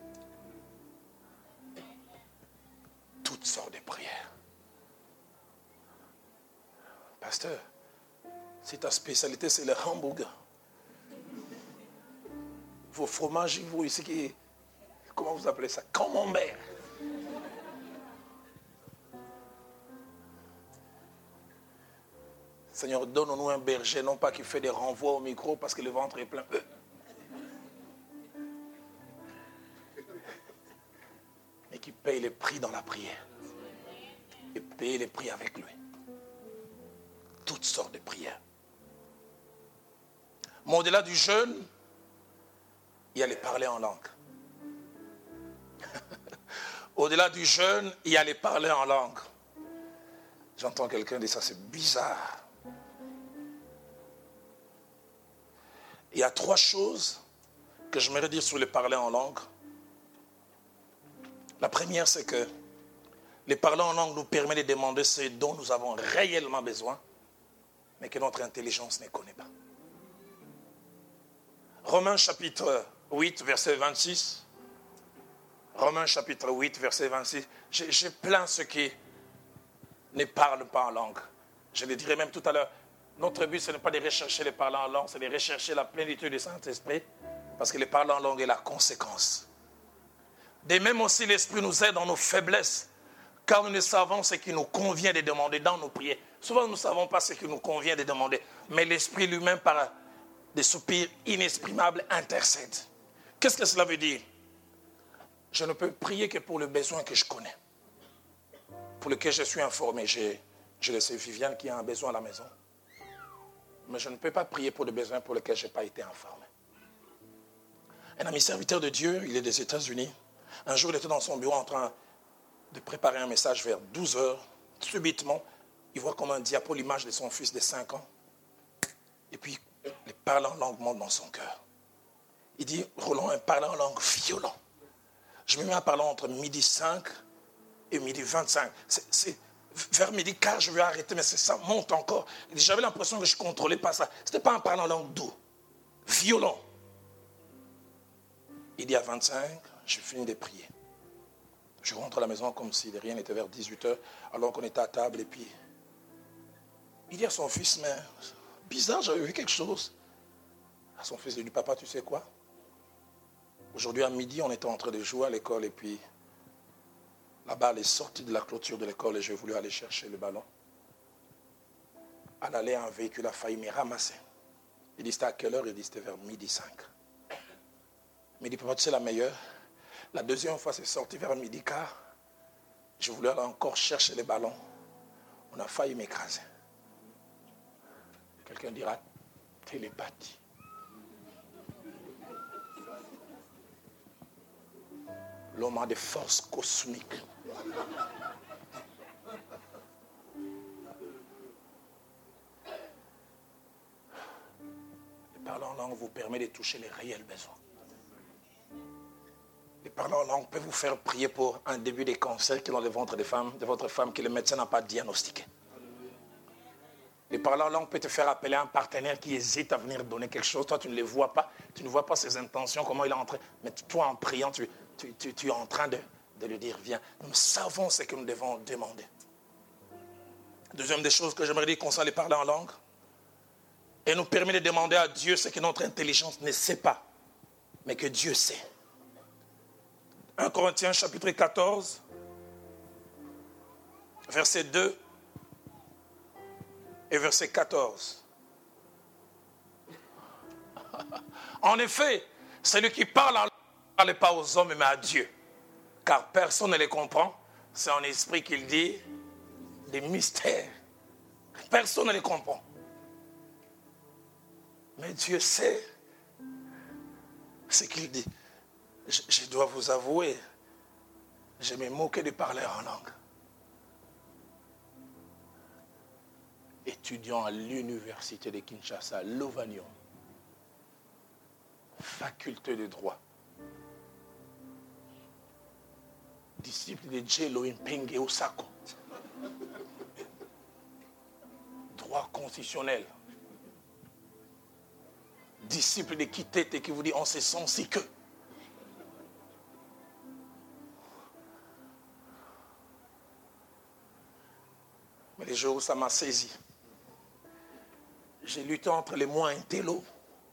Toutes sortes de prières. Pasteur, si ta spécialité c'est le hamburger, vos fromages, vous ici, qui, comment vous appelez ça? Camembert. Seigneur, donne-nous un berger, non pas qui fait des renvois au micro parce que le ventre est plein. Mais qui paye les prix dans la prière. Et paye les prix avec lui. Toutes sortes de prières. Mais au-delà du jeûne, il y a les parler en langue. Au-delà du jeûne, il y a les parler en langue. J'entends quelqu'un dire ça, c'est bizarre. Il y a trois choses que j'aimerais dire sur les parler en langue. La première, c'est que les parler en langue nous permet de demander ce dont nous avons réellement besoin, mais que notre intelligence ne connaît pas. Romains chapitre huit, verset vingt-six. Romains chapitre huit, verset vingt-six. J'ai, j'ai plein ceux qui ne parlent pas en langue. Je le dirai même tout à l'heure. Notre but, ce n'est pas de rechercher les parlants en langue, c'est de rechercher la plénitude du Saint-Esprit, parce que les parlants en langue est la conséquence. De même aussi, l'Esprit nous aide dans nos faiblesses, car nous ne savons ce qui nous convient de demander dans nos prières. Souvent, nous ne savons pas ce qui nous convient de demander, mais l'Esprit lui-même, par des soupirs inexprimables, intercède. Qu'est-ce que cela veut dire? Je ne peux prier que pour le besoin que je connais, pour lequel je suis informé. J'ai, je le sais, Viviane qui a un besoin à la maison. Mais je ne peux pas prier pour des besoins pour lesquels je n'ai pas été informé. Un ami serviteur de Dieu, il est des États-Unis. Un jour, il était dans son bureau en train de préparer un message vers douze heures. Subitement, il voit comme un diapo l'image de son fils de cinq ans. Et puis, les parlants en langue montent dans son cœur. Il dit, Roland, un parlant en langue violent. Je me mets à parler entre midi cinq et midi vingt-cinq. C'est, c'est vers midi quart, je vais arrêter, mais c'est, ça monte encore. J'avais l'impression que je ne contrôlais pas ça. Ce n'était pas un parlant en langue doux, violent. Il dit à vingt-cinq, j'ai fini de prier. Je rentre à la maison comme si de rien n'était vers dix-huit heures, alors qu'on était à table. Et puis, il dit à son fils, mais bizarre, j'avais vu quelque chose. À son fils, il dit, papa, tu sais quoi? Aujourd'hui à midi, on était en train de jouer à l'école et puis la balle est sortie de la clôture de l'école et j'ai voulu aller chercher le ballon. À l'aller, un véhicule a failli me ramasser. Il dit, c'était à quelle heure? Il dit, c'était vers midi cinq. Mais il dit, papa, tu sais la meilleure? La deuxième fois, c'est sorti vers midi quart. Je voulais aller encore chercher le ballon. On a failli m'écraser. Quelqu'un dira télépathie. L'homme a des forces cosmiques. Le parler en langue vous permet de toucher les réels besoins. Le parler en langue peut vous faire prier pour un début de cancer qui est dans le ventre de, femme, de votre femme que le médecin n'a pas diagnostiqué. Le parler en langue peut te faire appeler un partenaire qui hésite à venir donner quelque chose. Toi, tu ne le vois pas. Tu ne vois pas ses intentions, comment il est en train. Mais toi, en priant, tu, tu, tu, tu es en train de, de lui dire, viens. Nous savons ce que nous devons demander. Deuxième des choses que j'aimerais dire concernant les parler en langue. Et nous permet de demander à Dieu ce que notre intelligence ne sait pas, mais que Dieu sait. un Corinthiens chapitre quatorze, verset deux et verset quatorze. En effet, celui qui parle en langue ne parle pas aux hommes mais à Dieu, car personne ne les comprend. C'est en esprit qu'il dit des mystères. Personne ne les comprend. Mais Dieu sait ce qu'il dit. Je, je dois vous avouer, je me moquais de parler en langue. Étudiant à l'université de Kinshasa, Lovanium, faculté de droit, disciple de Jello Impenge Osako, droit constitutionnel, disciple de Kitete qui vous dit on se sent si que. Mais les jours où ça m'a saisi, j'ai lutté entre les mots intello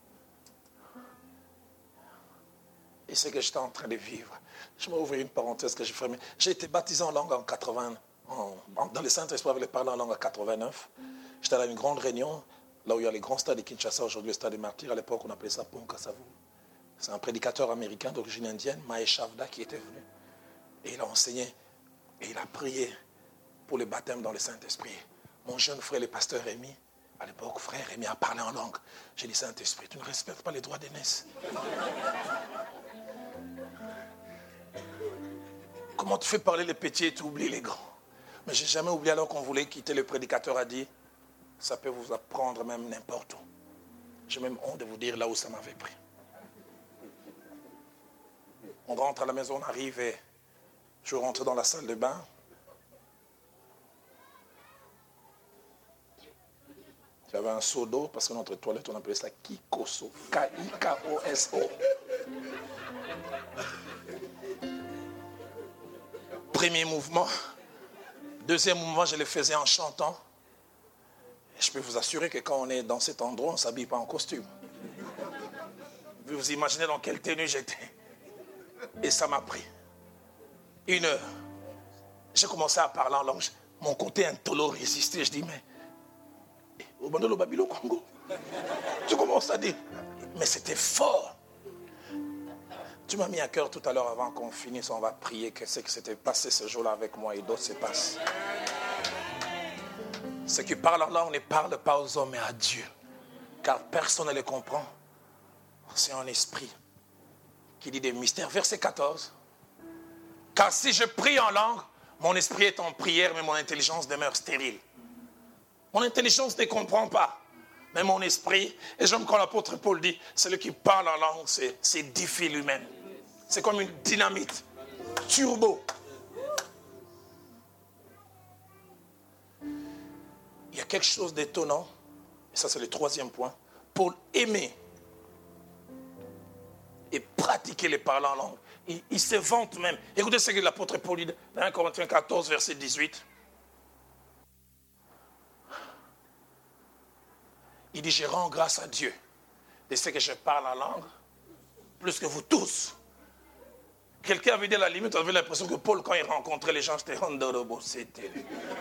et ce que j'étais en train de vivre. Je m'ouvre une parenthèse que j'ai fermée. J'ai été baptisé en langue en quatre-vingts, en, en, dans le Saint-Esprit avec le parler en langue en quatre-vingt-neuf. J'étais à une grande réunion, là où il y a les grands stades de Kinshasa, aujourd'hui le stade des Martyrs. À l'époque, on appelait ça Pont Kasavu. C'est un prédicateur américain d'origine indienne, Mahesh Chavda, qui était venu. Et il a enseigné et il a prié pour le baptême dans le Saint-Esprit. Mon jeune frère, le pasteur Rémi, à l'époque, frère Rémi a parlé en langue. J'ai dit, Saint-Esprit, tu ne respectes pas les droits d'aînesse. Comment tu fais parler les petits et tu oublies les grands? Mais je n'ai jamais oublié alors qu'on voulait quitter, le prédicateur a dit, ça peut vous apprendre même n'importe où. J'ai même honte de vous dire là où ça m'avait pris. On rentre à la maison, on arrive et je rentre dans la salle de bain. Il y avait un seau d'eau, parce que notre toilette, on appelait ça Kikoso. K I K O S O. Premier mouvement. Deuxième mouvement, je le faisais en chantant. Et je peux vous assurer que quand on est dans cet endroit, on ne s'habille pas en costume. Vous vous imaginez dans quelle tenue j'étais. Et ça m'a pris une heure. J'ai commencé à parler en langue. Mon côté intolo résistait. Je dis, mais au Bandolo Babilo Congo. Tu commences à dire, mais c'était fort. Tu m'as mis à cœur tout à l'heure avant qu'on finisse, on va prier que ce qui s'était passé ce jour-là avec moi et d'autres se passent. Ceux qui parlent en langue ne parlent pas aux hommes mais à Dieu. Car personne ne les comprend. C'est un esprit qui dit des mystères. Verset quatorze. Car si je prie en langue, mon esprit est en prière, mais mon intelligence demeure stérile. Mon intelligence ne comprend pas, mais mon esprit, et j'aime quand l'apôtre Paul dit, celui qui parle en langue, c'est, c'est défie lui-même. C'est comme une dynamite, turbo. Il y a quelque chose d'étonnant, et ça c'est le troisième point, pour aimer et pratiquer les paroles en langue. Il, il se vante même. Écoutez ce que l'apôtre Paul dit dans un Corinthiens quatorze, verset dix-huit. Il dit, je rends grâce à Dieu de ce que je parle en langue, plus que vous tous. Quelqu'un avait dit à la limite, on avait l'impression que Paul, quand il rencontrait les gens, c'était Hondorobo, c'était.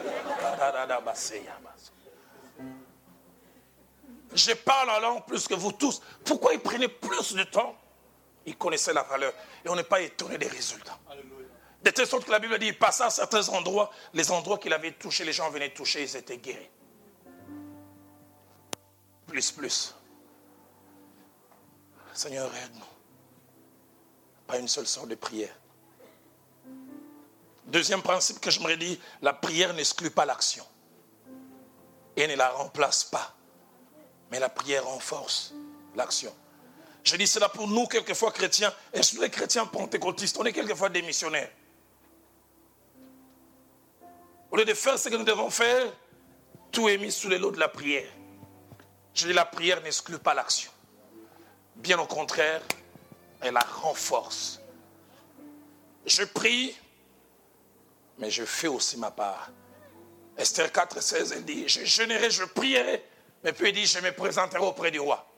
Je parle en langue plus que vous tous. Pourquoi il prenait plus de temps? Il connaissait la valeur. Et on n'est pas étonné des résultats. De telle sorte que la Bible dit, il passait à certains endroits, les endroits qu'il avait touchés, les gens venaient toucher, ils étaient guéris. plus, plus. Seigneur, aide-nous. Pas une seule sorte de prière. Deuxième principe que j'aimerais dire, la prière n'exclut pas l'action. Et ne la remplace pas. Mais la prière renforce l'action. Je dis cela pour nous, quelquefois chrétiens, et sur les chrétiens pentecôtistes, on est quelquefois des missionnaires. Au lieu de faire ce que nous devons faire, tout est mis sous les lots de la prière. Je dis la prière n'exclut pas l'action. Bien au contraire, elle la renforce. Je prie, mais je fais aussi ma part. Esther quatre, seize, elle dit, je jeûnerai, je prierai, mais puis elle dit, je me présenterai auprès du roi.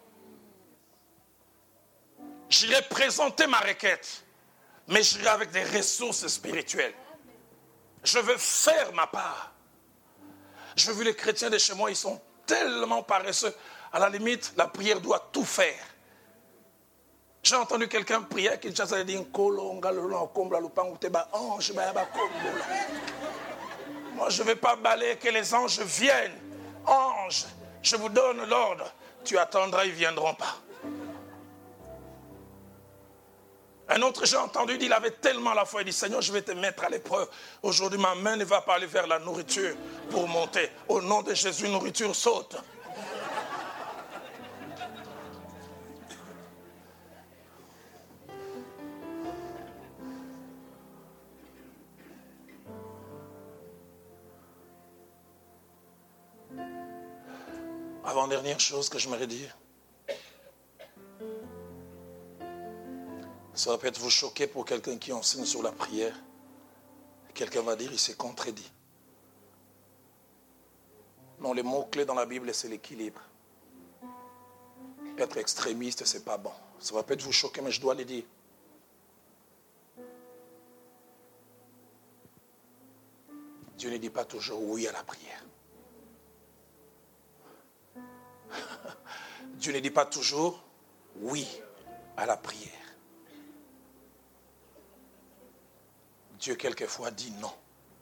J'irai présenter ma requête, mais j'irai avec des ressources spirituelles. Je veux faire ma part. Je veux les chrétiens de chez moi, ils sont tellement paresseux. À la limite, la prière doit tout faire. J'ai entendu quelqu'un prier qui a dit moi, je ne vais pas balayer que les anges viennent. Anges, je vous donne l'ordre. Tu attendras, ils ne viendront pas. Un autre, j'ai entendu, il avait tellement la foi, il dit, Seigneur, je vais te mettre à l'épreuve. Aujourd'hui, ma main ne va pas aller vers la nourriture pour monter. Au nom de Jésus, nourriture saute. Avant-dernière chose que je m'aimerais dire. Ça va peut-être vous choquer pour quelqu'un qui enseigne sur la prière. Quelqu'un va dire, il s'est contredit. Non, les mots-clés dans la Bible, c'est l'équilibre. Être extrémiste, c'est pas bon. Ça va peut-être vous choquer, mais je dois le dire. Dieu ne dit pas toujours oui à la prière. Dieu ne dit pas toujours oui à la prière. Dieu quelquefois dit non.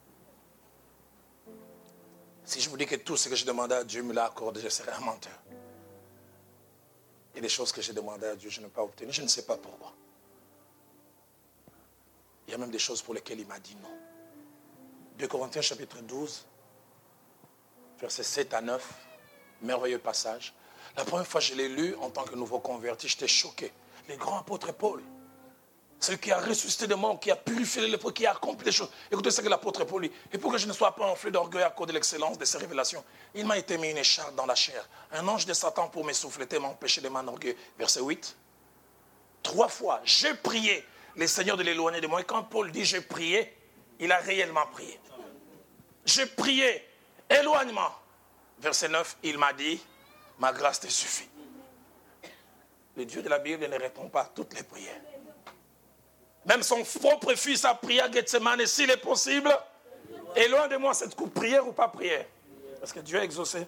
Si je vous dis que tout ce que je demandais à Dieu me l'a accordé, je serais un menteur. Il y a des choses que j'ai demandées à Dieu, je n'ai pas obtenu, je ne sais pas pourquoi. Il y a même des choses pour lesquelles il m'a dit non. deux Corinthiens chapitre douze, versets sept à neuf, merveilleux passage. La première fois que je l'ai lu en tant que nouveau converti, j'étais choqué. Les grands apôtres Paul, celui qui a ressuscité des morts, qui a purifié les lépreux, qui a accompli les choses. Écoutez ce que l'apôtre Paul dit. Et pour que je ne sois pas enflé d'orgueil à cause de l'excellence de ses révélations, il m'a été mis une écharpe dans la chair. Un ange de Satan pour me souffleter m'a empêché de m'enorgueillir. Verset huit. Trois fois, j'ai prié les seigneurs de l'éloigner de moi. Et quand Paul dit j'ai prié, il a réellement prié. J'ai prié, éloignement. Verset neuf, il m'a dit, ma grâce te suffit. Le Dieu de la Bible ne répond pas à toutes les prières. Même son propre fils a prié à Gethsemane, et s'il est possible, éloigne de moi cette coupe, prière ou pas prière. Parce que Dieu a exaucé.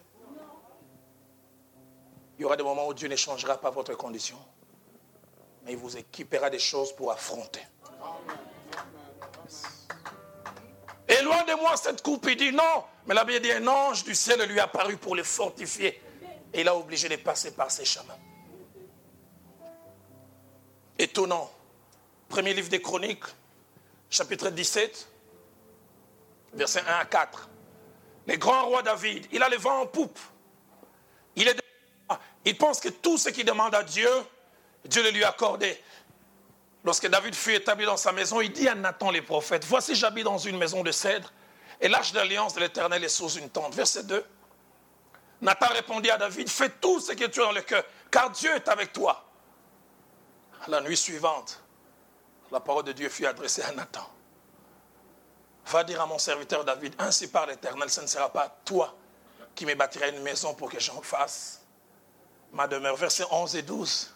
Il y aura des moments où Dieu ne changera pas votre condition, mais il vous équipera des choses pour affronter. Éloigne de moi cette coupe, il dit non. Mais la Bible dit un ange du ciel lui est apparu pour le fortifier. Et il a obligé de passer par ces chemins. Étonnant. Premier livre des Chroniques, chapitre dix-sept, versets un à quatre. Le grand roi David, il a le vent en poupe. Il, est de... il pense que tout ce qu'il demande à Dieu, Dieu le lui a accordé. Lorsque David fut établi dans sa maison, il dit à Nathan les prophètes, voici j'habite dans une maison de cèdre et l'arche d'alliance de l'Éternel est sous une tente. Verset deux. Nathan répondit à David, fais tout ce que tu as dans le cœur, car Dieu est avec toi. La nuit suivante, la parole de Dieu fut adressée à Nathan. Va dire à mon serviteur David, ainsi par l'Éternel, ce ne sera pas toi qui me bâtiras une maison pour que j'en fasse ma demeure. Versets onze et douze.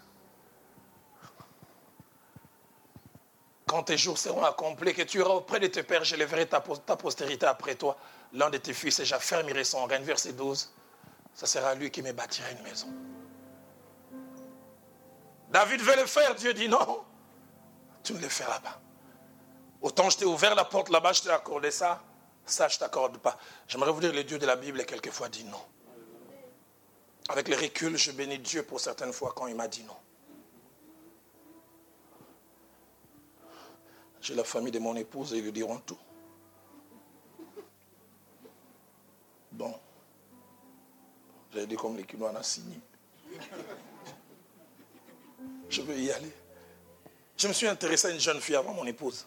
Quand tes jours seront accomplis, que tu iras auprès de tes pères, j'élèverai ta, ta postérité après toi, l'un de tes fils, et j'affermirai son règne. Verset douze. Ça sera lui qui me bâtira une maison. David veut le faire, Dieu dit non. Tu ne le feras pas. Autant je t'ai ouvert la porte là-bas, je t'ai accordé ça, ça je ne t'accorde pas. J'aimerais vous dire, le Dieu de la Bible, quelquefois dit non. Avec le recul, je bénis Dieu pour certaines fois quand il m'a dit non. J'ai la famille de mon épouse et ils lui diront tout. Bon, j'avais dit comme les Quinois on a signé. Je veux y aller. Je me suis intéressé à une jeune fille avant mon épouse.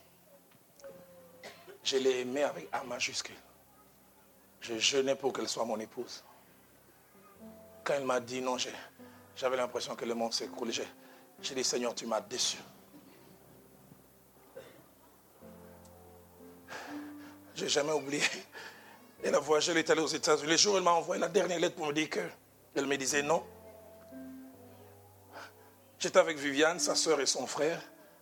Je l'ai aimée avec A majuscule. Je jeûnais pour qu'elle soit mon épouse. Quand elle m'a dit non, j'avais l'impression que le monde s'écroulait. J'ai dit, Seigneur, tu m'as déçu. Je n'ai jamais oublié. Elle a voyagé, elle est allée aux États-Unis. Le jour où elle m'a envoyé la dernière lettre pour me dire qu'elle me disait non. J'étais avec Viviane, sa soeur et son frère,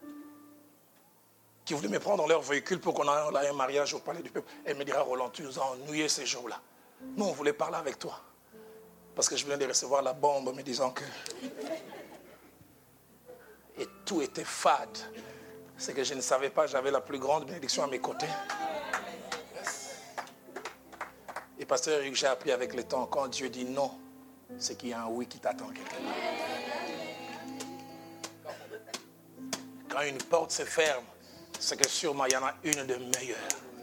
qui voulaient me prendre dans leur véhicule pour qu'on ait un mariage au palais du peuple. Elle me dira, Roland, tu nous as ennuyés ces jours-là. Nous, on voulait parler avec toi. Parce que je venais de recevoir la bombe me disant que... Et tout était fade. C'est que je ne savais pas, j'avais la plus grande bénédiction à mes côtés. Et pasteur Hugues, j'ai appris avec le temps, quand Dieu dit non, c'est qu'il y a un oui qui t'attend quelque part. Quand une porte se ferme, c'est que sûrement il y en a une de meilleure.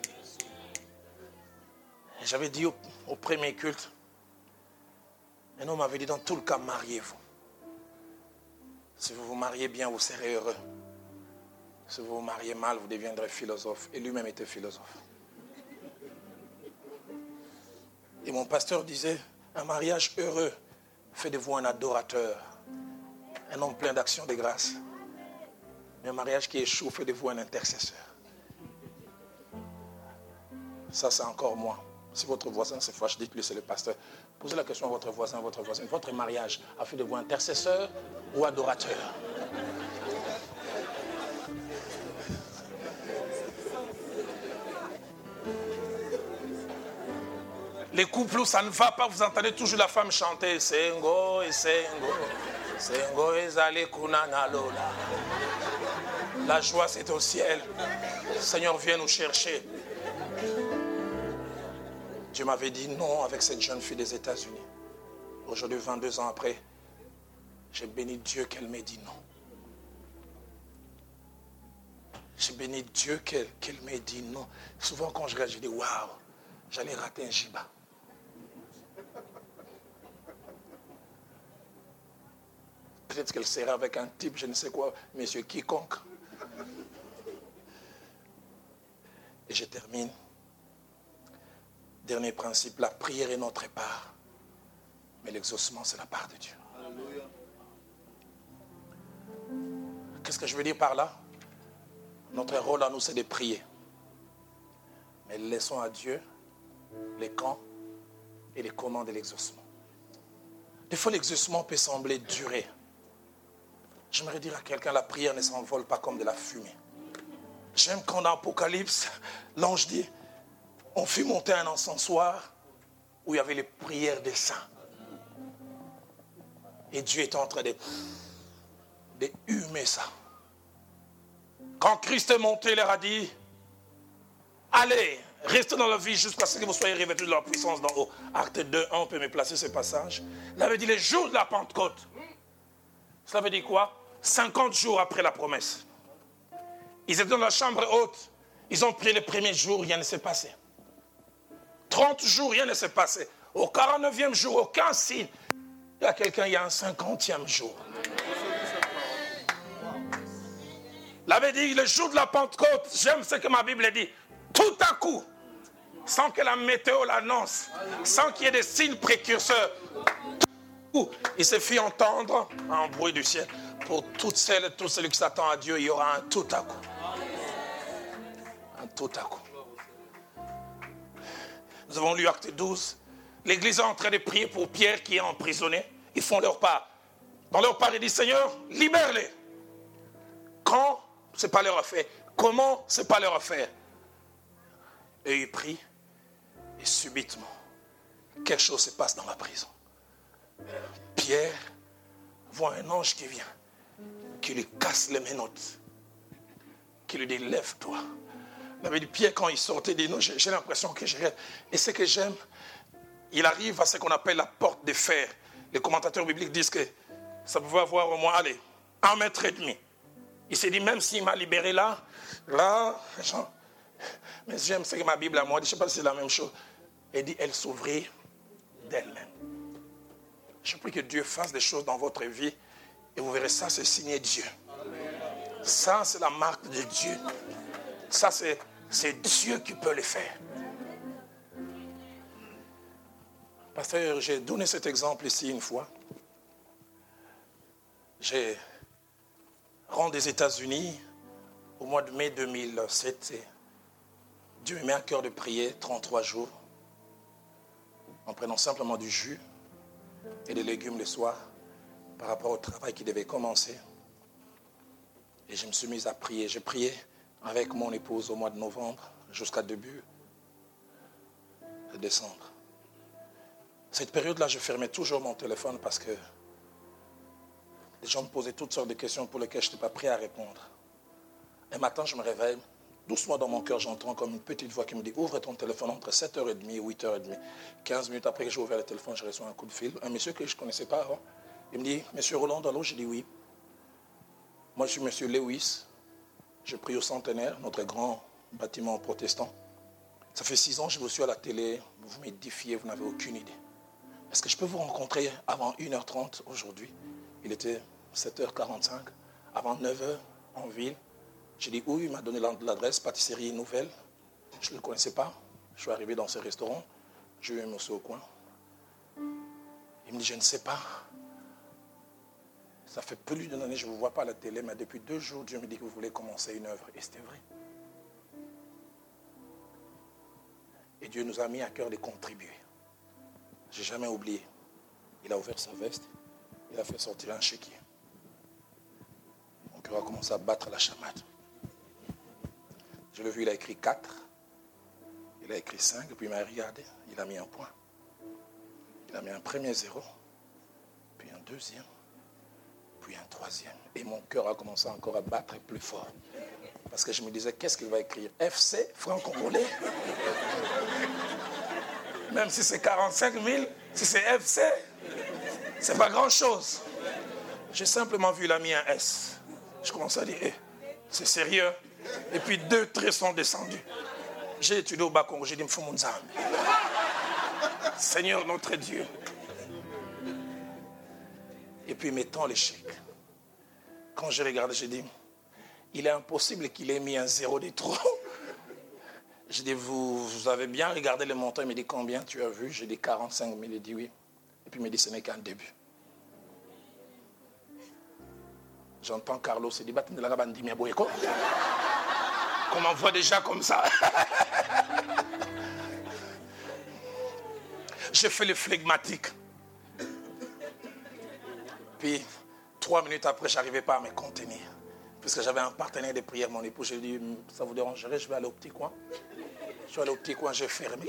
Et j'avais dit au, au premier culte, un homme m'avait dit, dans tout le cas, mariez-vous. Si vous vous mariez bien, vous serez heureux. Si vous vous mariez mal, vous deviendrez philosophe. Et lui-même était philosophe. Et mon pasteur disait, un mariage heureux fait de vous un adorateur, un homme plein d'actions de grâce. Mais un mariage qui échoue fait de vous un intercesseur. Ça, c'est encore moi. Si votre voisin se fâche, dites-lui, c'est le pasteur. Posez la question à votre voisin, à votre voisine. Votre mariage a fait de vous intercesseur ou adorateur? Les couples où ça ne va pas, vous entendez toujours la femme chanter Sengo et Sengo. Sengo et Zale Kunana Lola. La joie, c'est au ciel. Seigneur, viens nous chercher. Dieu m'avait dit non avec cette jeune fille des États-Unis. Aujourd'hui, vingt-deux ans après, j'ai béni Dieu qu'elle m'ait dit non. J'ai béni Dieu qu'elle qu'elle m'ait dit non. Souvent, quand je regarde, je dis waouh, j'allais rater un giba. Peut-être qu'elle serait avec un type, je ne sais quoi, monsieur quiconque. Et je termine. Dernier principe, la prière est notre part, mais l'exaucement, c'est la part de Dieu. Alléluia. Qu'est-ce que je veux dire par là? Notre rôle à nous, c'est de prier. Mais laissons à Dieu les quand et les comment de l'exaucement. Des fois, l'exaucement peut sembler durer. J'aimerais dire à quelqu'un, la prière ne s'envole pas comme de la fumée. J'aime quand dans l'Apocalypse, l'ange dit, on fit monter un encensoir où il y avait les prières des saints. Et Dieu est en train de, de humer ça. Quand Christ est monté, il leur a dit, allez, restez dans la vie jusqu'à ce que vous soyez revêtus de la puissance d'en haut. Acte deux, un, on peut me placer ce passage. Il avait dit les jours de la Pentecôte. Cela veut dire quoi? cinquante jours après la promesse. Ils étaient dans la chambre haute. Ils ont prié le premier jour, rien ne s'est passé. trente jours, rien ne s'est passé. Au quarante-neuvième jour, aucun signe. Il y a quelqu'un, il y a un cinquantième jour. Il avait dit, le jour de la Pentecôte, j'aime ce que ma Bible dit, tout à coup, sans que la météo l'annonce, sans qu'il y ait des signes précurseurs, tout à coup, il se fit entendre un bruit du ciel. Pour toutes celles et tous ceux qui s'attendent à Dieu, il y aura un tout à coup. Un tout à coup. Nous avons lu Acte douze. L'église est en train de prier pour Pierre qui est emprisonné. Ils font leur part. Dans leur part, ils disent, Seigneur, libère-les. Quand? Ce n'est pas leur affaire. Comment? Ce n'est pas leur affaire. Et ils prient. Et subitement, quelque chose se passe dans la prison. Pierre voit un ange qui vient, qui lui casse les menottes, qui lui dit, lève-toi. Il avait dit, Pierre, quand il sortait, il dit, non, j'ai, j'ai l'impression que je rêve. Et ce que j'aime, il arrive à ce qu'on appelle la porte de fer. Les commentateurs bibliques disent que ça pouvait avoir au moins, allez, un mètre et demi. Il s'est dit, même s'il m'a libéré là, là, genre, mais j'aime ce que ma Bible a moi, je ne sais pas si c'est la même chose. Elle dit, elle s'ouvrit d'elle-même. Je prie que Dieu fasse des choses dans votre vie et vous verrez ça, c'est signé Dieu. Ça, c'est la marque de Dieu. Ça, c'est, c'est Dieu qui peut le faire. Pasteur, j'ai donné cet exemple ici une fois. J'ai rendu des États-Unis au mois de mai deux mille sept. Dieu me met à cœur de prier trente-trois jours en prenant simplement du jus et des légumes le soir par rapport au travail qui devait commencer. Et je me suis mis à prier. J'ai prié avec mon épouse au mois de novembre jusqu'à début de décembre. Cette période-là, je fermais toujours mon téléphone parce que les gens me posaient toutes sortes de questions pour lesquelles je n'étais pas prêt à répondre. Un matin, je me réveille. Doucement dans mon cœur, j'entends comme une petite voix qui me dit « Ouvre ton téléphone entre sept heures trente et huit heures trente. quinze minutes après que j'ai ouvert le téléphone, j'ai reçu un coup de fil. Un monsieur que je ne connaissais pas avant. Il me dit « Monsieur Roland Dallot ?» J'ai dit « Oui. » Moi, je suis monsieur Lewis. Je prie au Centenaire, notre grand bâtiment protestant. Ça fait six ans que je vous suis à la télé. Vous m'édifiez, vous n'avez aucune idée. Est-ce que je peux vous rencontrer avant une heure trente aujourd'hui? Il était sept heures quarante-cinq. Avant neuf heures, en ville. J'ai dit oui, il m'a donné l'adresse, pâtisserie nouvelle. Je ne le connaissais pas. Je suis arrivé dans ce restaurant. J'ai eu un monsieur au coin. Il me dit, je ne sais pas. Ça fait plus d'une année que je ne vous vois pas à la télé, mais depuis deux jours, Dieu me dit que vous voulez commencer une œuvre. Et c'était vrai. Et Dieu nous a mis à cœur de contribuer. Je n'ai jamais oublié. Il a ouvert sa veste. Il a fait sortir un chéquier. Mon cœur a commencé à battre la chamade. Je l'ai vu, il a écrit quatre. Il a écrit cinq, et puis il m'a regardé. Il a mis un point. Il a mis un premier zéro, puis un deuxième, puis un troisième. Et mon cœur a commencé encore à battre plus fort. Parce que je me disais, qu'est-ce qu'il va écrire? F C, franc congolais? Même si c'est quarante-cinq mille, si c'est F C, c'est pas grand-chose. J'ai simplement vu, il a mis un S. Je commence à dire, hey, c'est sérieux. Et puis deux traits sont descendus. J'ai étudié au Bas-Congo, j'ai dit, Mfumunzambe. Seigneur notre Dieu. Et puis mettons les chèques. Quand je regardé, j'ai dit, il est impossible qu'il ait mis un zéro de trop. J'ai dit, vous, vous avez bien regardé le montant. Il me dit, combien tu as vu? J'ai dit, quarante-cinq mille. Il dit, oui. Et puis il me dit, ce n'est qu'un début. J'entends Carlos se dit, qu'on m'envoie déjà comme ça. J'ai fait le flegmatique. Puis, trois minutes après, je n'arrivais pas à me contenir. Puisque j'avais un partenaire de prière, mon époux. J'ai dit, ça vous dérangerait, je vais aller au petit coin. Je suis allé au petit coin, j'ai fermé.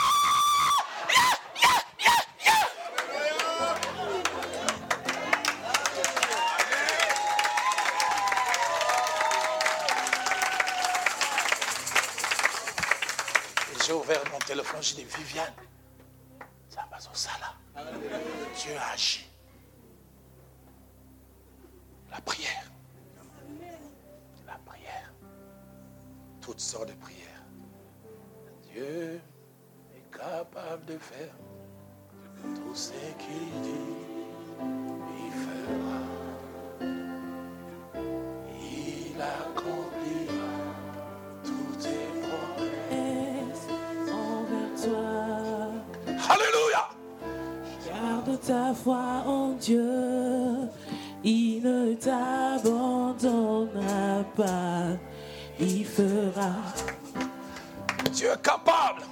J'ai ouvert mon téléphone, j'ai dit, Viviane, ça passe au sala. Dieu a agi. La prière. La prière. Toutes sortes de prières. Dieu est capable de faire tout ce qu'il dit, il fera. Il accomplira toutes tes promesses envers toi. Alléluia. Garde ta foi en Dieu, il ne t'abandonnera pas, il fera. Dieu est capable.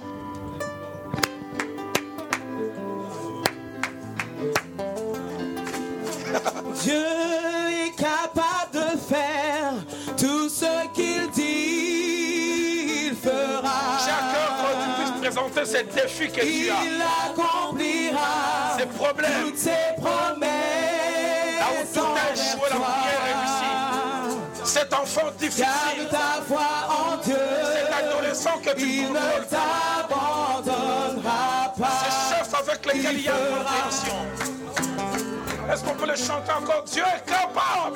Dieu est capable de faire tout ce qu'il dit, il fera. J'ai à cœur que tu puisses présenter ces défis que tu as. Il accomplira ces problèmes. Toutes ses promesses. Là où tout a échoué, la prière réussit. Cet enfant difficile. Garde ta foi en Dieu. Cet adolescent que tu il contrôles. ne t'abandonnera pas. Ces chefs avec lesquels il y a une compréhension. Est-ce qu'on peut le chanter encore? Dieu est capable.